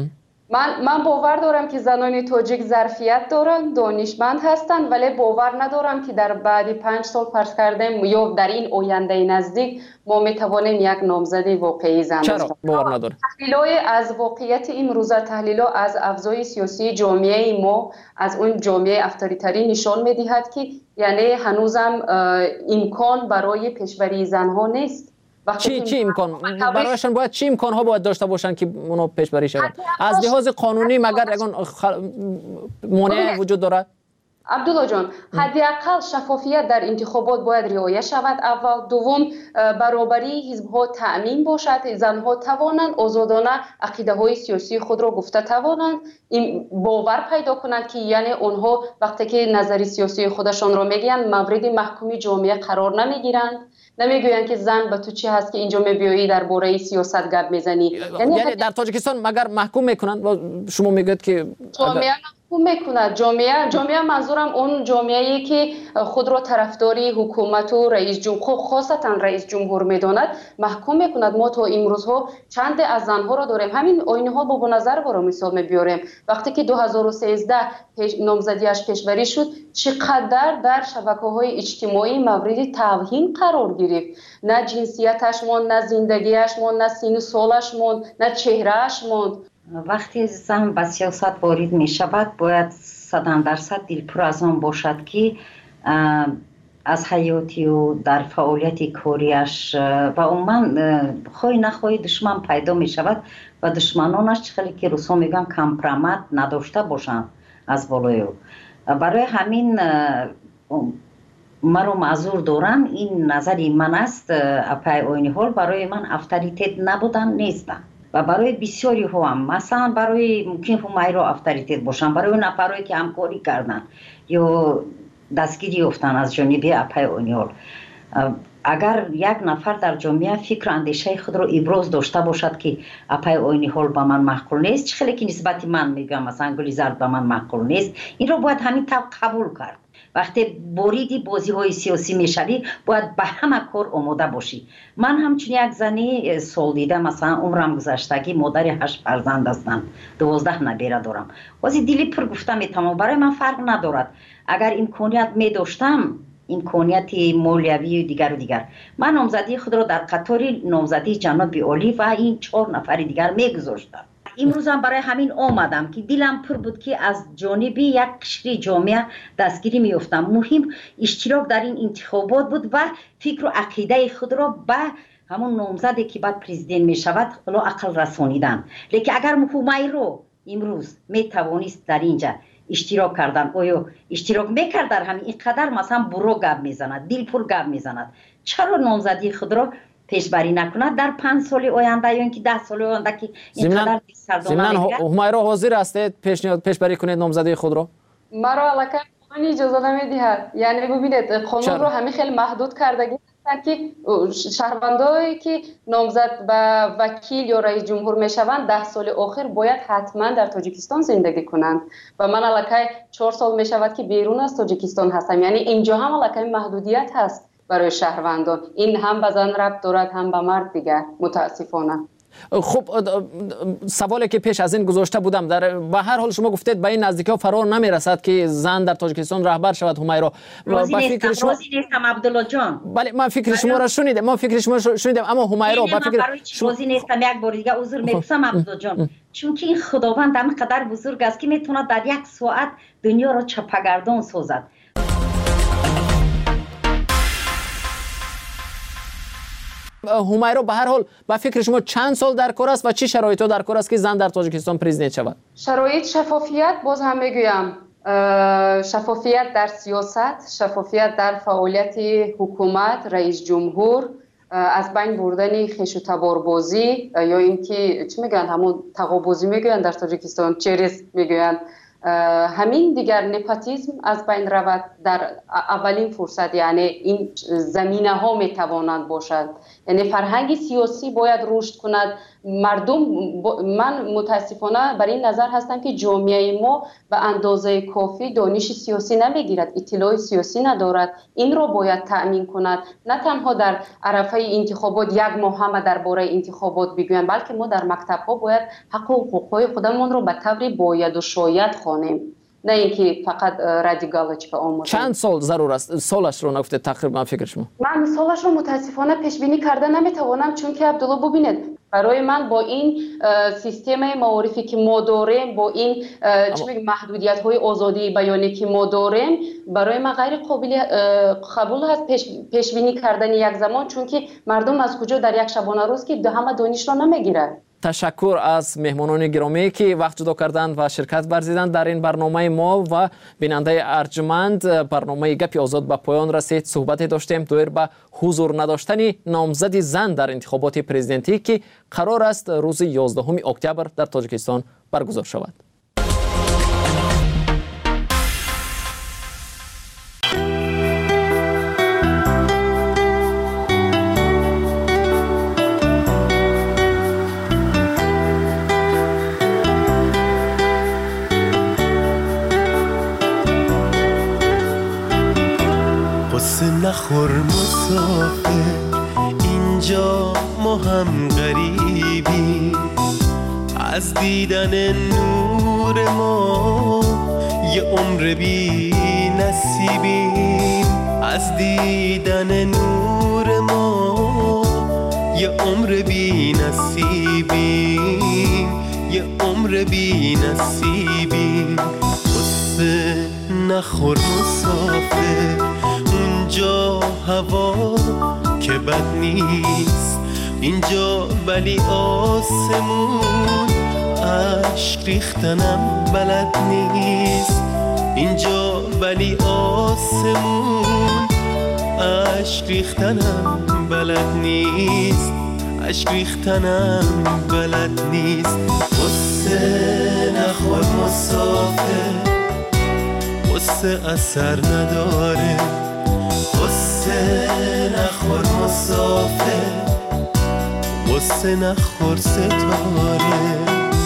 من من باور دارم که زنان تاجیک ظرفیت دارن، دانشمند هستن، ولی باور ندارم که در بعد پنج سال فرض کردیم یا در این آینده نزدیک ما میتوانیم یک نامزد واقعی زن داشته باشیم. چرا باور ندارم؟ تحلیل‌های از واقعیت امروزه، تحلیل‌ها از افزای سیاسی جامعه ما، از اون جامعه اتوریتری نشان میدهد که یعنی هنوزم امکان برای پیشبری زنها نیست. چی چی امکان برایشان باید چی امکان ها باید داشته باشن که اونو پیش بری شود؟ از لحاظ قانونی مگر اگه مانع وجود دارد؟ عبدالله جان، حداقل شفافیت در انتخابات باید رعایت شود. اول، دوم برابری حزب‌ها تأمین باشد، زنها توانند آزادانه عقیده های سیاسی خود را گفته توانند، این باور پیدا کنند که یعنی آنها وقتی که نظری سیاسی خودشان را میگن مورد محکومی جامعه قرار نمیگیرند، نمیگویند که زن به تو چی هست که اینجا میبیایی درباره سیاست گپ میزنی. یعنی, یعنی در تاجیکستان مگر محکوم میکنند؟ شما میگید که جامعه محکوم میکند. جامعه جامعه منظورم اون جامعه‌ای که خود را طرفداری حکومت و رئیس جمهور خاصتا رئیس جمهور میداند محکوم میکند. ما تا امروزها چند از زنها را داریم، همین آینه ها با نظر برای مثال میبیاریم. وقتی که دو هزار و سیزده نامزدیش پیشبری شد چقدر در شبکه‌های اجتماعی مورد توهین قرار گرفت. نه جنسیتش ماند، نه زندگیش ماند، نه سن و سالش ماند، نه چهرهش ماند. وقتی زن به سیاست وارد می شود باید صد درصد دلپر از آن باشد که از حیاتی و در فعالیت کاریش و عموما خواهی نخواهی دشمن پیدا می شود و دشمنانش خیلی که روسا میگن کمپرامت نداشته باشند از بالای او. برای همین من رو معذور دارم، این نظری من است. اپای آینی حال برای من اتوریته نبودن نیستن. و برای بسیاری ها هم مثلا برای ممکن همیرا افطاریتت باشن، برای نفرایی که همکاری کردن یا دستگیری یافتن از جانب اپای اونیال، اگر یک نفر در جامعه فکر اندیشه خود را ابراز داشته باشد که اپای اونیال با من معقول نیست، چه خیلی که نسبت من میگم مثلا گلیزارد با من معقول نیست، این را باید همین طور قبول کرد. وقتی بریدی بازی های سیاسی میشوی باید به همه کار آماده باشی. من همچون یک زنی سال دیده مثلا عمرم گذشتگی مادر هشت فرزند هستم، دوازده نبیره دارم، واسه دیلی پر گفته میتونم برای من فرق ندارد. اگر امکانیت می داشتم، امکانیت مالیوی و دیگر و دیگر، من نامزدی خود را در قطار نامزدی جناب عالی و این چهار نفر دیگر میگذاشتم. امروز هم برای همین آمدم که دلم پر بود که از جانب یک قشر جامعه دستگیری میافتم. مهم اشتراک در این انتخابات بود و فکر و عقیده خود را به همون نامزدی که بعد پرزیدنت می شود حالا عقل رسانیدن. لیکن اگر مهمی رو امروز می توانست در اینجا اشتراک کردن، آیا اشتراک میکرد در همین اینقدر مثلا برو گپ میزند، دل پر گپ میزند، چرا نامزدی خود را پیشبری نکند در پنج سال آینده یا اینکه ده سال آینده که اینقدر سردانه میگه؟ همیرا حاضر هستید پیشنهاد پیشبری کنید نامزدی خود را؟ مرا علاقه من اجازه نمیدهد. یعنی ببینید قانون رو همین خیلی محدود کردگی هستند که شهروندایی که نامزد و وکیل یا رئیس جمهور میشوند ده سال آخر باید حتما در تاجیکستان زندگی کنند و من علاقه چهار سال میشود که بیرون از تاجیکستان هستم. یعنی اینجا هم علاقه محدودیت هست برای شهروندان. این هم به زن ربط دارد هم به مرد دیگر متاسفانه. خب سوالی که پیش از این گذاشته بودم، در به هر حال شما گفتید به این نزدیکی ها فرار نمیرسد که زن در تاجیکستان رهبر شود. همیرا راضی نیستم شما... راضی نیستم عبدالله جان. بله من فکر شما را شنیدم، من فکر شما را شنیدم، اما همیرا با فکر شما... راضی نیستم. یک بار دیگه عذر می‌خوام عبدالله جان، چون که این خداوند هم قدر بزرگ است که میتونه در یک ساعت دنیا را چپگردان سازد. همیرا به هر حال با فکر شما چند سال در کار است و چه شرایطی در کار است که زن در تاجیکستان پرزیدنت شود؟ شرایط شفافیت، باز هم میگویم شفافیت در سیاست، شفافیت در فعالیت حکومت، رئیس جمهور، از بین بردن خویش و تباربازی یا اینکه چی میگن همون تقابازی میگن در تاجیکستان، چریس میگن، همین دیگر نپاتیزم از بین رود در اولین فرصت. یعنی این زمینه ها میتوانند باشد. یعنی فرهنگ سیاسی باید رشد کند. مردم ب... من متاسفانه بر این نظر هستم که جامعه ما به اندازه کافی دانش سیاسی نمیگیرد، اطلاع سیاسی ندارد. این را باید تأمین کند. نه تنها در عرفه انتخابات یک ماه همه درباره انتخابات بگویند، بلکه ما در مکتب ها باید حق و حقوقهای خودمون را به طور باید و شاید خوانیم، نه اینکه فقط رادیکالش به آموزش. چند سال ضرور است؟ سالش رو نگفته تقریبا فکر شما؟ من سالش رو متاسفانه پیش بینی کرده نمیتوانم، چون که عبدالله ببینید برای من با این سیستم معارفی که ما داریم، با این محدودیت های آزادی بیانی که ما داریم، برای من غیر قابل قبول هست پیش, پیش بینی کردن یک زمان، چون که مردم از کجا در یک شبانه روز که همه دانش را نمیگیرند. تشکر از مهمانان گرامی که وقت جدا کردند و شرکت ورزیدند در این برنامه ما و بیننده ارجمند. برنامه گپی آزاد به پایان رسید. صحبت داشتیم دویر به حضور نداشتن نامزد زن در انتخابات پرزیدنتی که قرار است روز یازدهم اکتبر در تاجیکستان برگزار شود. نخور مسافر، اینجا ما هم غریبی، از دیدن نور ما یه عمر بی نصیبیم، از دیدن نور ما یه عمر بی نصیبیم، یه عمر بی نصیبیم. قصه نخور مسافر، اینجا هوا که بد نیست، اینجا ولی آسمون عشق ریختنم بلد نیست، اینجا ولی آسمون عشق ریختنم بلد نیست. اشک ریختنم بلد نیست. قصه نخور مسافر، قصه اثر نداره. قصه نخور مسافر، قصه نخور ستاره.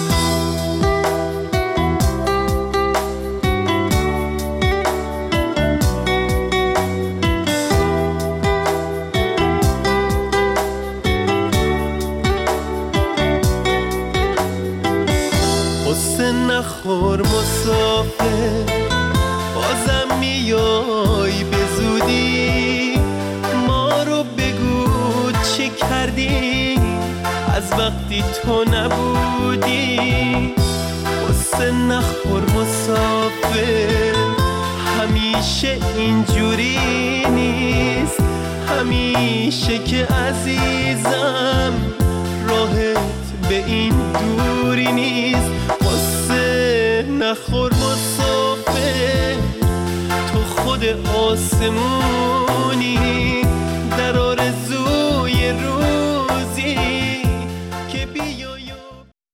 نخور مسافر، بازم میای به زودی. ما رو بگو چه کردی از وقتی تو نبودی. قصه نخور مسافر، همیشه اینجوری نیست. همیشه که عزیزم راهت به این دوری نیست. نخور مسافر، تو خود آسمون